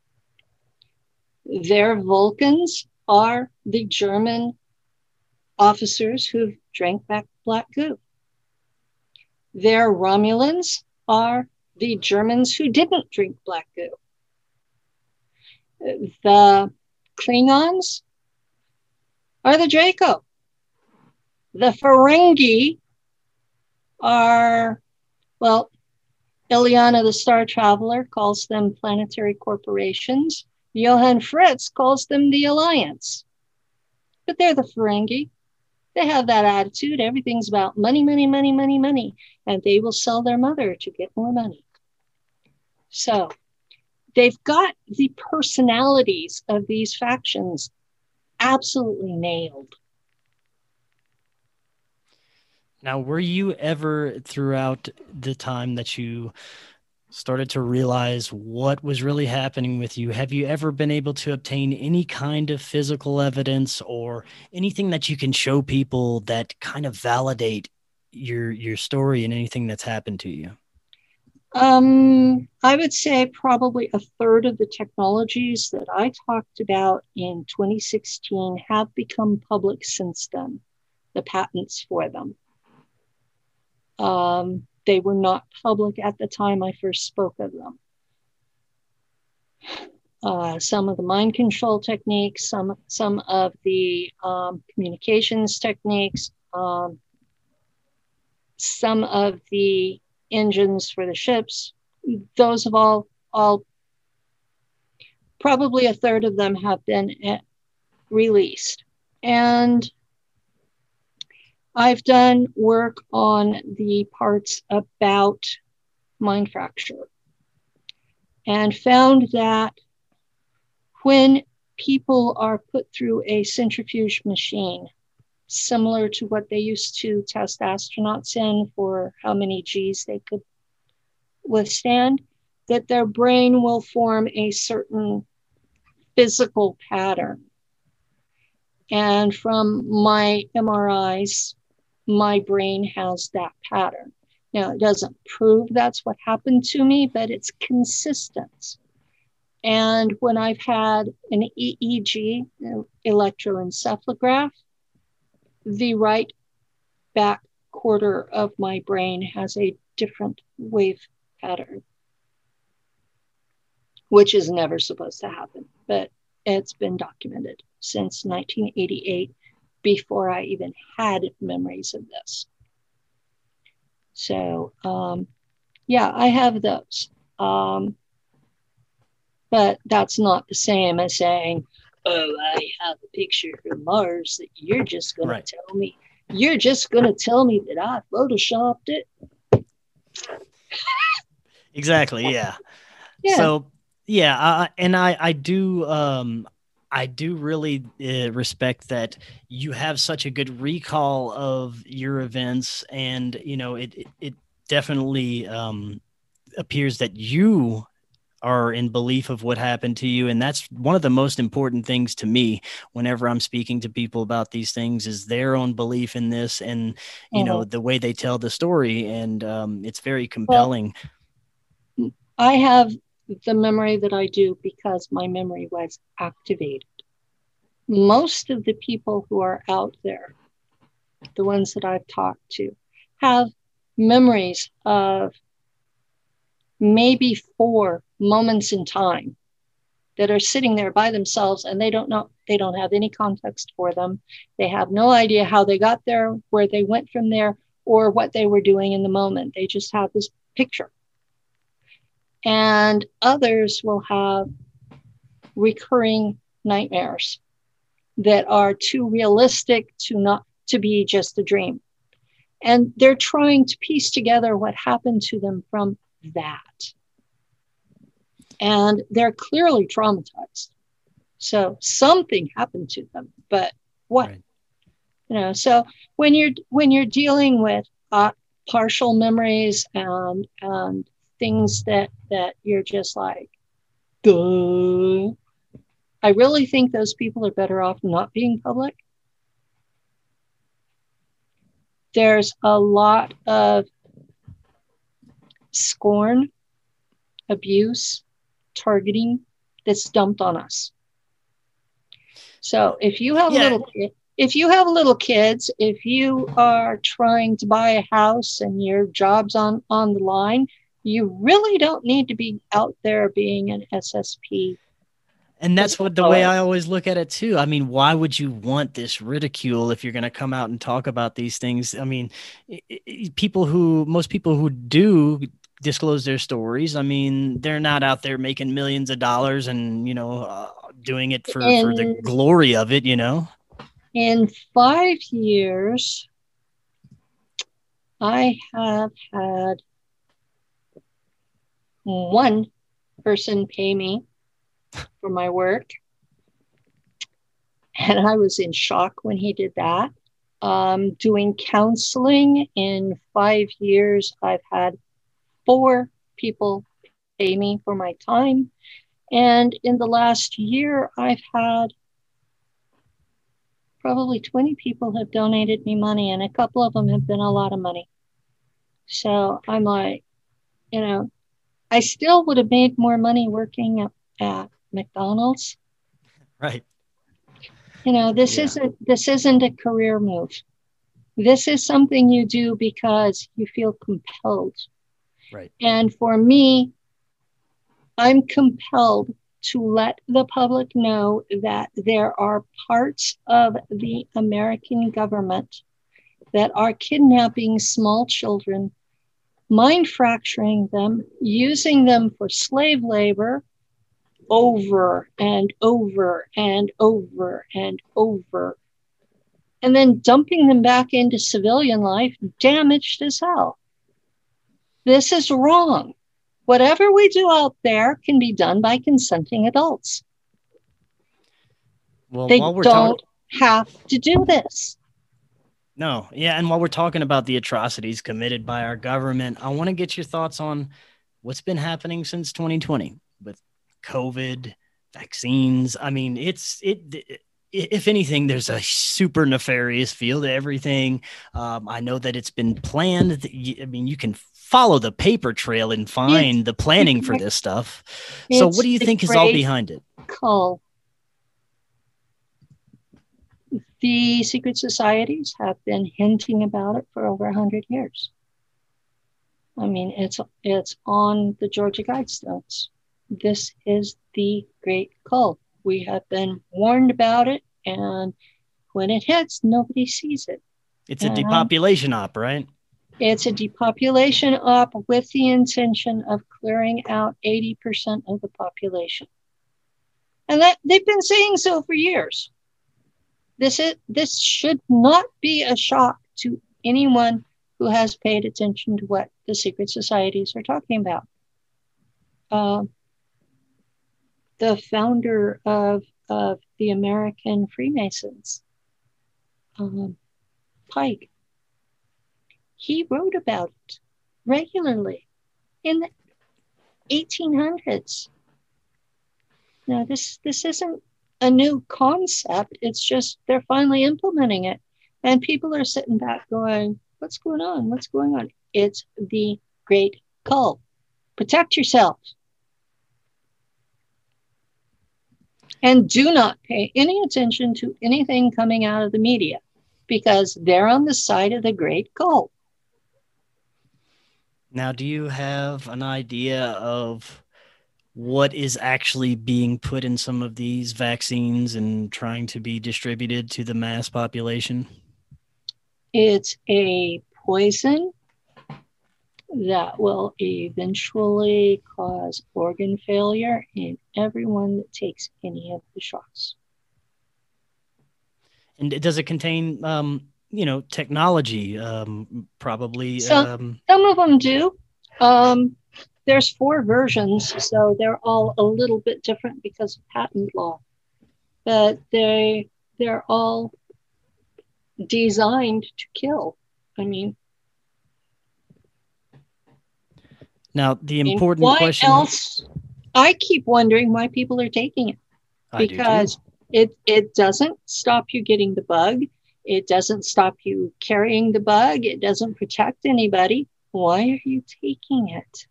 Their Vulcans are the German officers who drank black goo. Their Romulans are the Germans who didn't drink black goo. The Klingons are the Draco. The Ferengi are, well, Ileana the Star Traveler calls them planetary corporations. Johann Fritz calls them the Alliance. But they're the Ferengi. They have that attitude. Everything's about money, money, money, money, money. And they will sell their mother to get more money. So they've got the personalities of these factions absolutely nailed. Now, were you ever throughout the time that you started to realize what was really happening with you, have you ever been able to obtain any kind of physical evidence or anything that you can show people that kind of validate your story and anything that's happened to you? I would say probably a third of the technologies that I talked about in 2016 have become public since then, the patents for them. They were not public at the time I first spoke of them. Some of the mind control techniques, some of the communications techniques, some of the engines for the ships, those have all probably a third of them have been released. And I've done work on the parts about mind fracture and found that when people are put through a centrifuge machine, similar to what they used to test astronauts in for how many G's they could withstand, that their brain will form a certain physical pattern. And from my MRIs, my brain has that pattern. Now, it doesn't prove that's what happened to me, but it's consistent. And when I've had an EEG, electroencephalograph, the right back quarter of my brain has a different wave pattern, which is never supposed to happen, but it's been documented since 1988, before I even had memories of this. So, yeah, I have those. But that's not the same as saying, oh, I have a picture from Mars that you're just going to tell me. You're just going to tell me that I photoshopped it. Exactly. Yeah. Yeah. So, yeah. I do really respect that you have such a good recall of your events, and it definitely appears that you are in belief of what happened to you, and that's one of the most important things to me whenever I'm speaking to people about these things, is their own belief in this, and the way they tell the story, and it's very compelling. Well, I have the memory that I do because my memory was activated. Most of the people who are out there, the ones that I've talked to, have memories of maybe 4 moments in time that are sitting there by themselves, and they don't know, they don't have any context for them. They have no idea how they got there, where they went from there, for what they were doing in the moment. They just have this picture. And others will have recurring nightmares that are too realistic to be just a dream. And they're trying to piece together what happened to them from that. And they're clearly traumatized. So something happened to them, but what? Right. You know, so when you're dealing with partial memories and things that you're just like, duh, I really think those people are better off not being public. There's a lot of scorn, abuse, targeting that's dumped on us. So if you have little kids, if you are trying to buy a house and your job's on the line, you really don't need to be out there being an SSP. And that's what the way I always look at it too. I mean, why would you want this ridicule if you're going to come out and talk about these things? I mean, most people who do disclose their stories, I mean, they're not out there making millions of dollars and, you know, doing it for the glory of it, you know? In 5 years, I have had one person pay me for my work. And I was in shock when he did that. Doing counseling in 5 years, I've had 4 people pay me for my time. And in the last year, I've had probably 20 people have donated me money, and a couple of them have been a lot of money. So I'm like, you know, I still would have made more money working at McDonald's. Right. You know, this isn't a career move. This is something you do because you feel compelled. Right. And for me, I'm compelled to let the public know that there are parts of the American government that are kidnapping small children, mind fracturing them, using them for slave labor over and over and over and over, and then dumping them back into civilian life, damaged as hell. This is wrong. Whatever we do out there can be done by consenting adults. Well, they don't have to do this. No. Yeah. And while we're talking about the atrocities committed by our government, I want to get your thoughts on what's been happening since 2020 with COVID, vaccines. I mean, if anything, there's a super nefarious feel to everything. I know that it's been planned. I mean, you can follow the paper trail and find the planning for this stuff. So what do you think is all behind it? Call. The secret societies have been hinting about it for over 100 years. I mean, it's on the Georgia Guidestones. This is the great cult. We have been warned about it, and when it hits, nobody sees it. It's a depopulation op, right? It's a depopulation op with the intention of clearing out 80% of the population. And that they've been saying so for years. This should not be a shock to anyone who has paid attention to what the secret societies are talking about. The founder of the American Freemasons, Pike, he wrote about it regularly in the 1800s. Now, this isn't a new concept. It's just they're finally implementing it. And people are sitting back going, what's going on? What's going on? It's the great cult. Protect yourself. And do not pay any attention to anything coming out of the media, because they're on the side of the great cult. Now, do you have an idea of what is actually being put in some of these vaccines and trying to be distributed to the mass population? It's a poison that will eventually cause organ failure in everyone that takes any of the shots. And does it contain, technology? Probably. Some of them do. There's 4 versions, so they're all a little bit different because of patent law. But they're all designed to kill. I mean, now the important why question. Else, I keep wondering why people are taking it, because it doesn't stop you getting the bug. It doesn't stop you carrying the bug. It doesn't protect anybody. Why are you taking it?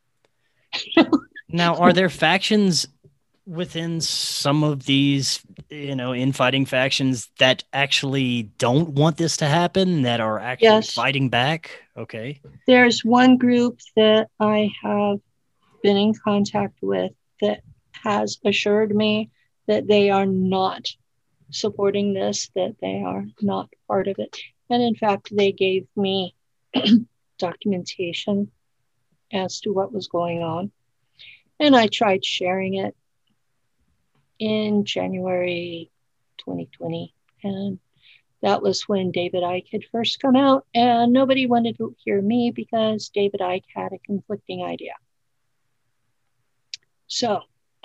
Now, are there factions within some of these, infighting factions that actually don't want this to happen, that are actually fighting back? Okay. There's one group that I have been in contact with that has assured me that they are not supporting this, that they are not part of it. And in fact, they gave me documentation as to what was going on. And I tried sharing it in January 2020. And that was when David Icke had first come out, and nobody wanted to hear me because David Icke had a conflicting idea. So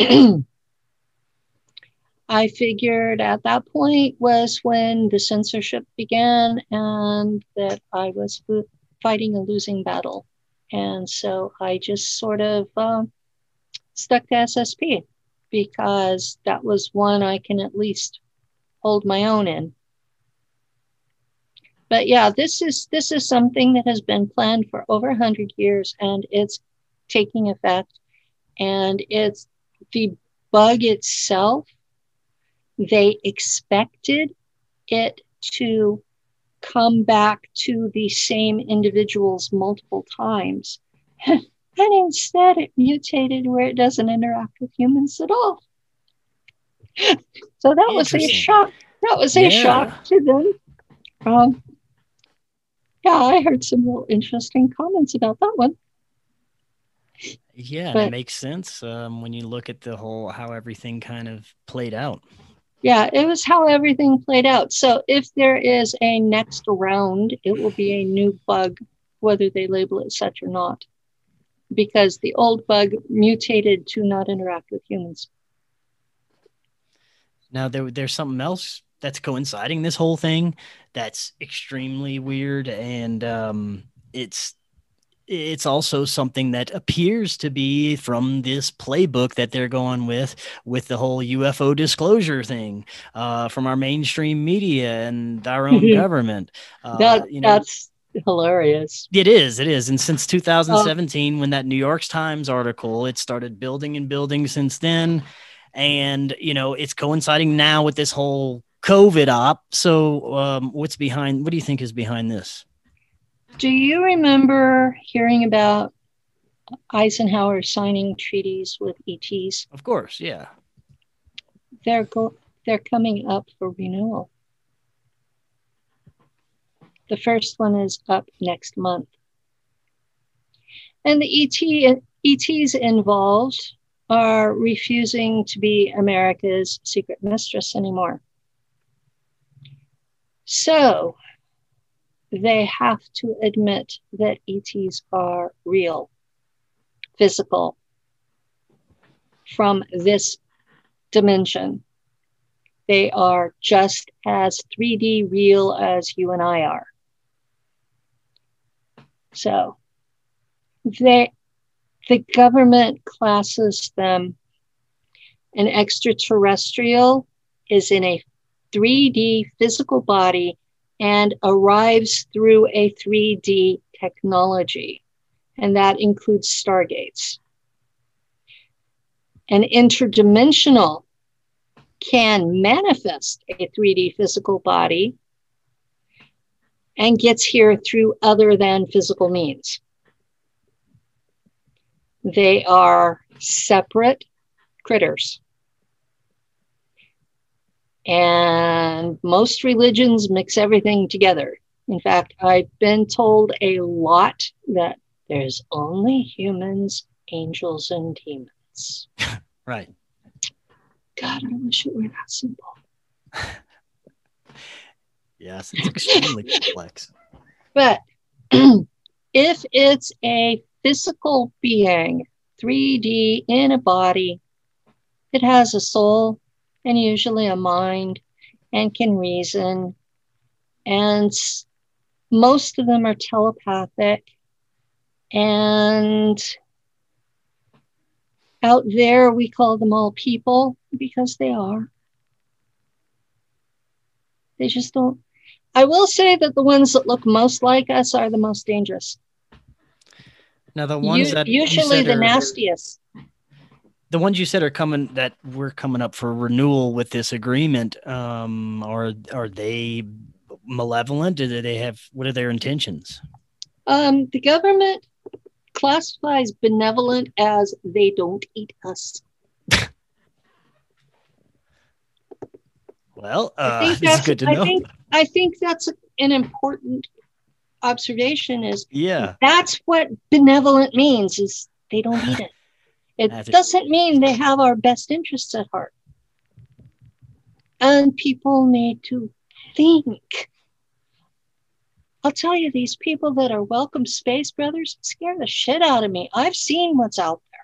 I figured at that point was when the censorship began and that I was fighting a losing battle. And so I just sort of stuck to SSP because that was one I can at least hold my own in. But yeah, this is something that has been planned for over 100 years, and it's taking effect. And it's the bug itself. They expected it to come back to the same individuals multiple times. And instead it mutated where it doesn't interact with humans at all. So that was a shock. That was a shock to them. Yeah, I heard some real interesting comments about that one. Yeah, and it makes sense when you look at how everything kind of played out. Yeah, it was how everything played out. So if there is a next round, it will be a new bug, whether they label it such or not, because the old bug mutated to not interact with humans. Now, there's something else that's coinciding this whole thing that's extremely weird, and it's also something that appears to be from this playbook that they're going with the whole UFO disclosure thing from our mainstream media and our own government. That's hilarious. It is. And since 2017, when that New York Times article, it started building and building since then. And, it's coinciding now with this whole COVID op. So what do you think is behind this? Do you remember hearing about Eisenhower signing treaties with ETs? Of course, yeah. They're coming up for renewal. The first one is up next month. And the ETs involved are refusing to be America's secret mistress anymore. So they have to admit that ETs are real, physical, from this dimension. They are just as 3D real as you and I are. So the government classes them. An extraterrestrial is in a 3D physical body and arrives through a 3D technology, and that includes stargates. An interdimensional can manifest a 3D physical body and gets here through other than physical means. They are separate critters. And most religions mix everything together. In fact, I've been told a lot that there's only humans, angels, and demons. Right. God, I wish it were that simple. Yes, it's extremely complex. But if it's a physical being, 3D in a body, it has a soul and usually a mind and can reason. And most of them are telepathic. And out there, we call them all people because they are. They just don't. I will say that the ones that look most like us are the most dangerous. Now, the ones that usually the nastiest. The ones you said are coming, that we're coming up for renewal with this agreement, are they malevolent? Do they have, what are their intentions? The government classifies benevolent as they don't eat us. Well, this is good to know. I think that's an important observation. Is that's what benevolent means, is they don't eat it. It doesn't mean they have our best interests at heart. And people need to think. I'll tell you, these people that are welcome space brothers scare the shit out of me. I've seen what's out there.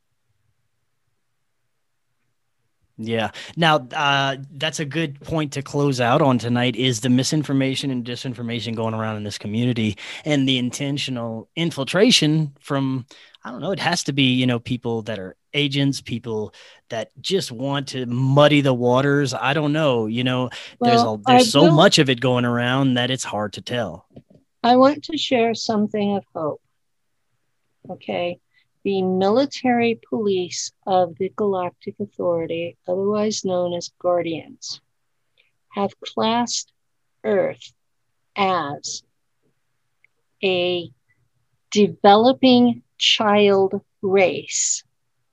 Yeah. Now, that's a good point to close out on tonight, is the misinformation and disinformation going around in this community and the intentional infiltration from, I don't know, it has to be, people that are agents, people that just want to muddy the waters. I don't know, there's so much of it going around that it's hard to tell. I want to share something of hope. Okay. The military police of the Galactic Authority, otherwise known as Guardians, have classed Earth as a developing child race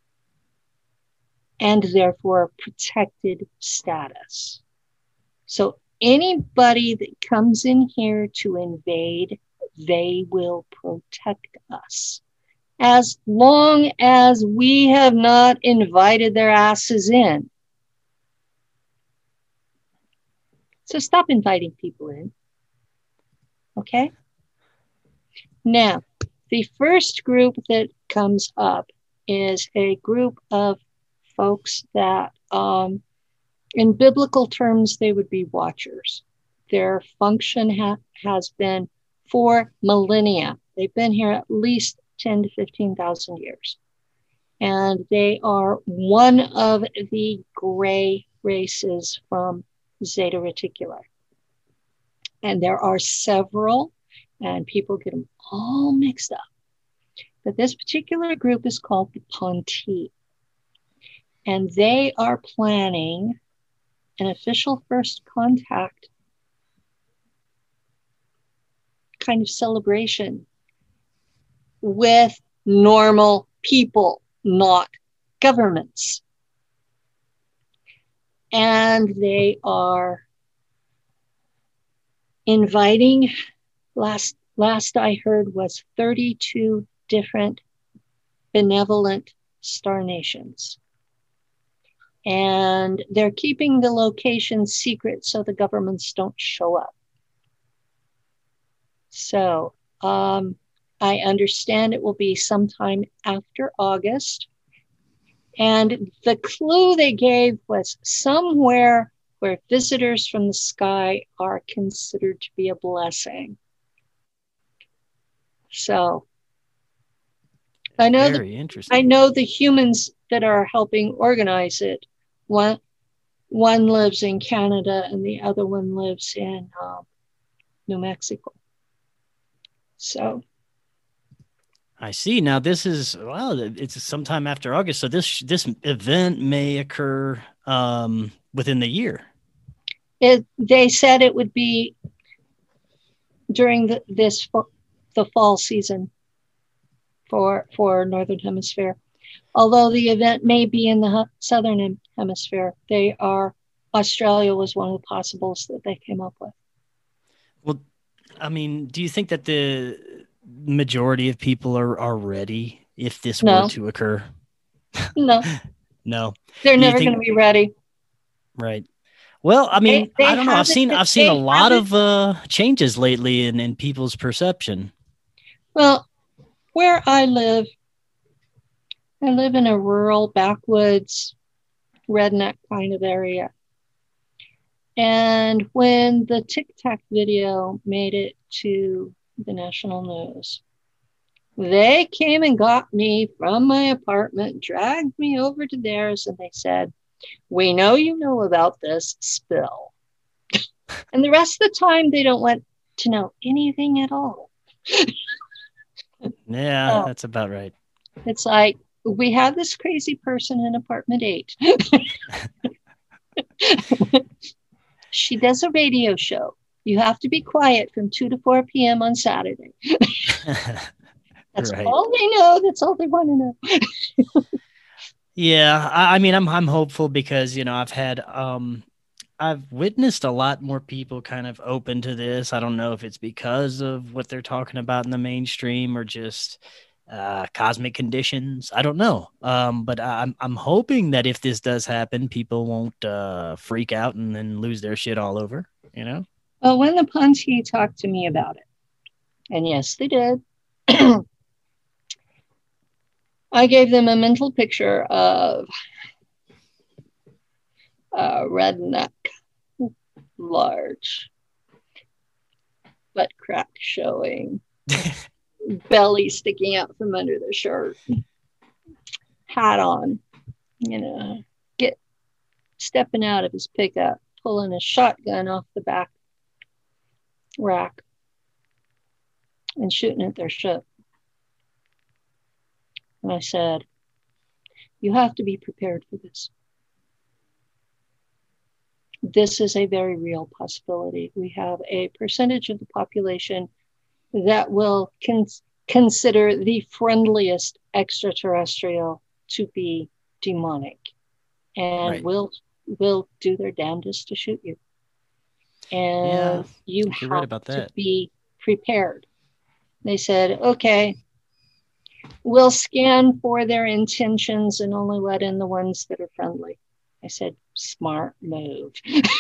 and therefore protected status. So anybody that comes in here to invade, they will protect us, as long as we have not invited their asses in. So stop inviting people in. Okay? Now, the first group that comes up is a group of folks that, in biblical terms, they would be watchers. Their function has been for millennia. They've been here at least 10 to 15,000 years. And they are one of the gray races from Zeta Reticuli. And there are several, and people get them all mixed up. But this particular group is called the Ponti. And they are planning an official first contact kind of celebration with normal people, not governments. And they are inviting, last I heard, was 32 different benevolent star nations. And they're keeping the location secret so the governments don't show up. So I understand it will be sometime after August. And the clue they gave was somewhere where visitors from the sky are considered to be a blessing. So I know the humans that are helping organize it. One lives in Canada and the other one lives in New Mexico. So I see. Now this is, it's sometime after August. So this event may occur within the year. They said it would be during the fall season for Northern Hemisphere. Although the event may be in the Southern Hemisphere, Australia was one of the possibles that they came up with. Well, I mean, do you think that the majority of people are ready if this were No, to occur? no, No. they're Do you never going to think be ready. right? Well, I They mean, I they don't know. haven't I've seen a they lot haven't of changes lately in people's perception. well, where I live in a rural backwoods redneck kind of area. And when the Tic Tac video made it to the national news, they came and got me from my apartment, dragged me over to theirs, and they said, "We know you know about this spill." And the rest of the time, they don't want to know anything at all. Yeah, So that's about right. it's like, we have this crazy person in apartment 8. She does a radio show. You have to be quiet from 2 to 4 p.m. on Saturday. That's Right. all they know. That's all they want to know. Yeah, I mean, I'm hopeful because I've witnessed a lot more people kind of open to this. I don't know if it's because of what they're talking about in the mainstream or just cosmic conditions. I don't know. But I'm hoping that if this does happen, people won't freak out and then lose their shit all over. You know? Well, when the Ponte talked to me about it, and yes, they did, I gave them a mental picture of a redneck, large, butt crack showing, belly sticking out from under the shirt, hat on, get stepping out of his pickup, pulling a shotgun off the back rack and shooting at their ship. And I said, "You have to be prepared for this. This is a very real possibility. We have a percentage of the population that will consider the friendliest extraterrestrial to be demonic, and Right. will do their damnedest to shoot you. Yeah, And I you think you're right have about to that. be prepared." They said, "Okay, we'll scan for their intentions and only let in the ones that are friendly." I said, "Smart move."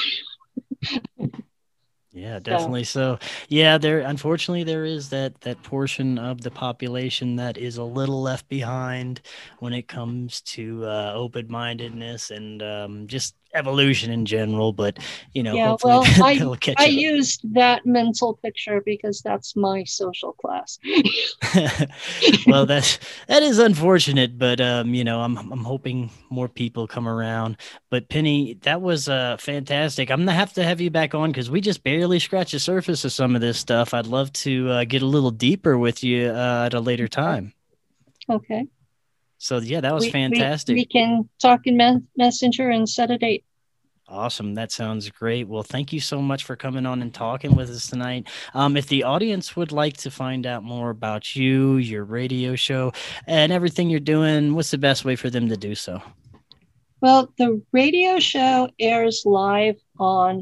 Yeah, So, definitely. So, yeah, there unfortunately there is that portion of the population that is a little left behind when it comes to open-mindedness and just evolution in general. But yeah, hopefully well, I they'll I catch up. used that mental picture because that's my social class. Well, that is unfortunate, but I'm hoping more people come around. But Penny, that was fantastic. I'm gonna have to have you back on because we just barely scratched the surface of some of this stuff. I'd love to get a little deeper with you at a later time. Okay. So yeah, that was We fantastic. can talk in Messenger and set a date. Awesome. That sounds great. Well, thank you so much for coming on and talking with us tonight. If the audience would like to find out more about you, your radio show, and everything you're doing, what's the best way for them to do so? Well, the radio show airs live on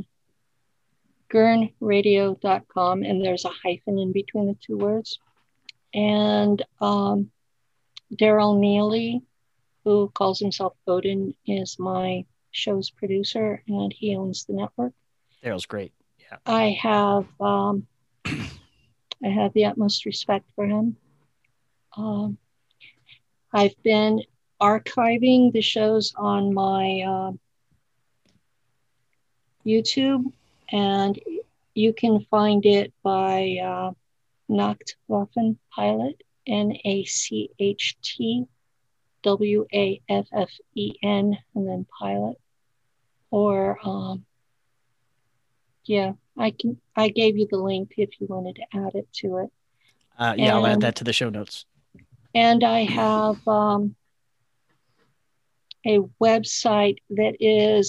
gurnradio.com, and there's a hyphen in between the two words. And Daryl Neely, who calls himself Odin, is my show's producer, and he owns the network. Daryl's great. Yeah. I have the utmost respect for him. I've been archiving the shows on my YouTube, and you can find it by Nachtwaffen Pilot, NACHTWAFFEN, and then Pilot. Or yeah, I gave you the link if you wanted to add it to it. Yeah, I'll add And that to the show notes. I have a website that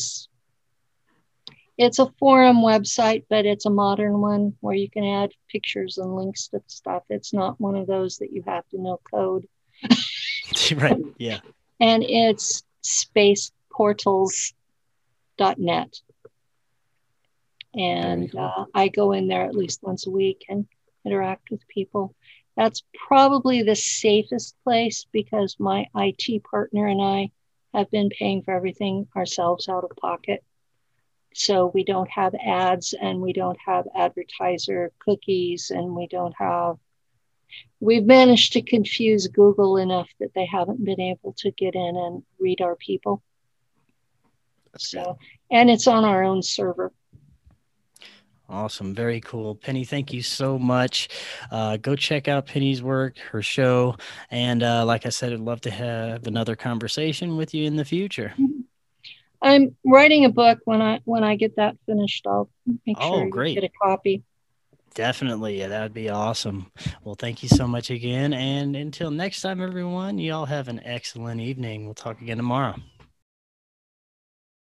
it's a forum website, but it's a modern one where you can add pictures and links to stuff. It's not one of those that you have to know code. Right. Yeah. And it's spaceportals.net. And cool. I go in there at least once a week and interact with people. That's probably the safest place because my IT partner and I have been paying for everything ourselves out of pocket. So we don't have ads and we don't have advertiser cookies and we've managed to confuse Google enough that they haven't been able to get in and read our people. That's so, good. and it's on our own server. Awesome. Very cool. Penny, thank you so much. Go check out Penny's work, her show. And like I said, I'd love to have another conversation with you in the future. I'm writing a book. When I get that finished, I'll make sure you Great. get a copy. Definitely. Yeah, that would be awesome. Well, thank you so much again. And until next time, everyone, you all have an excellent evening. We'll talk again tomorrow.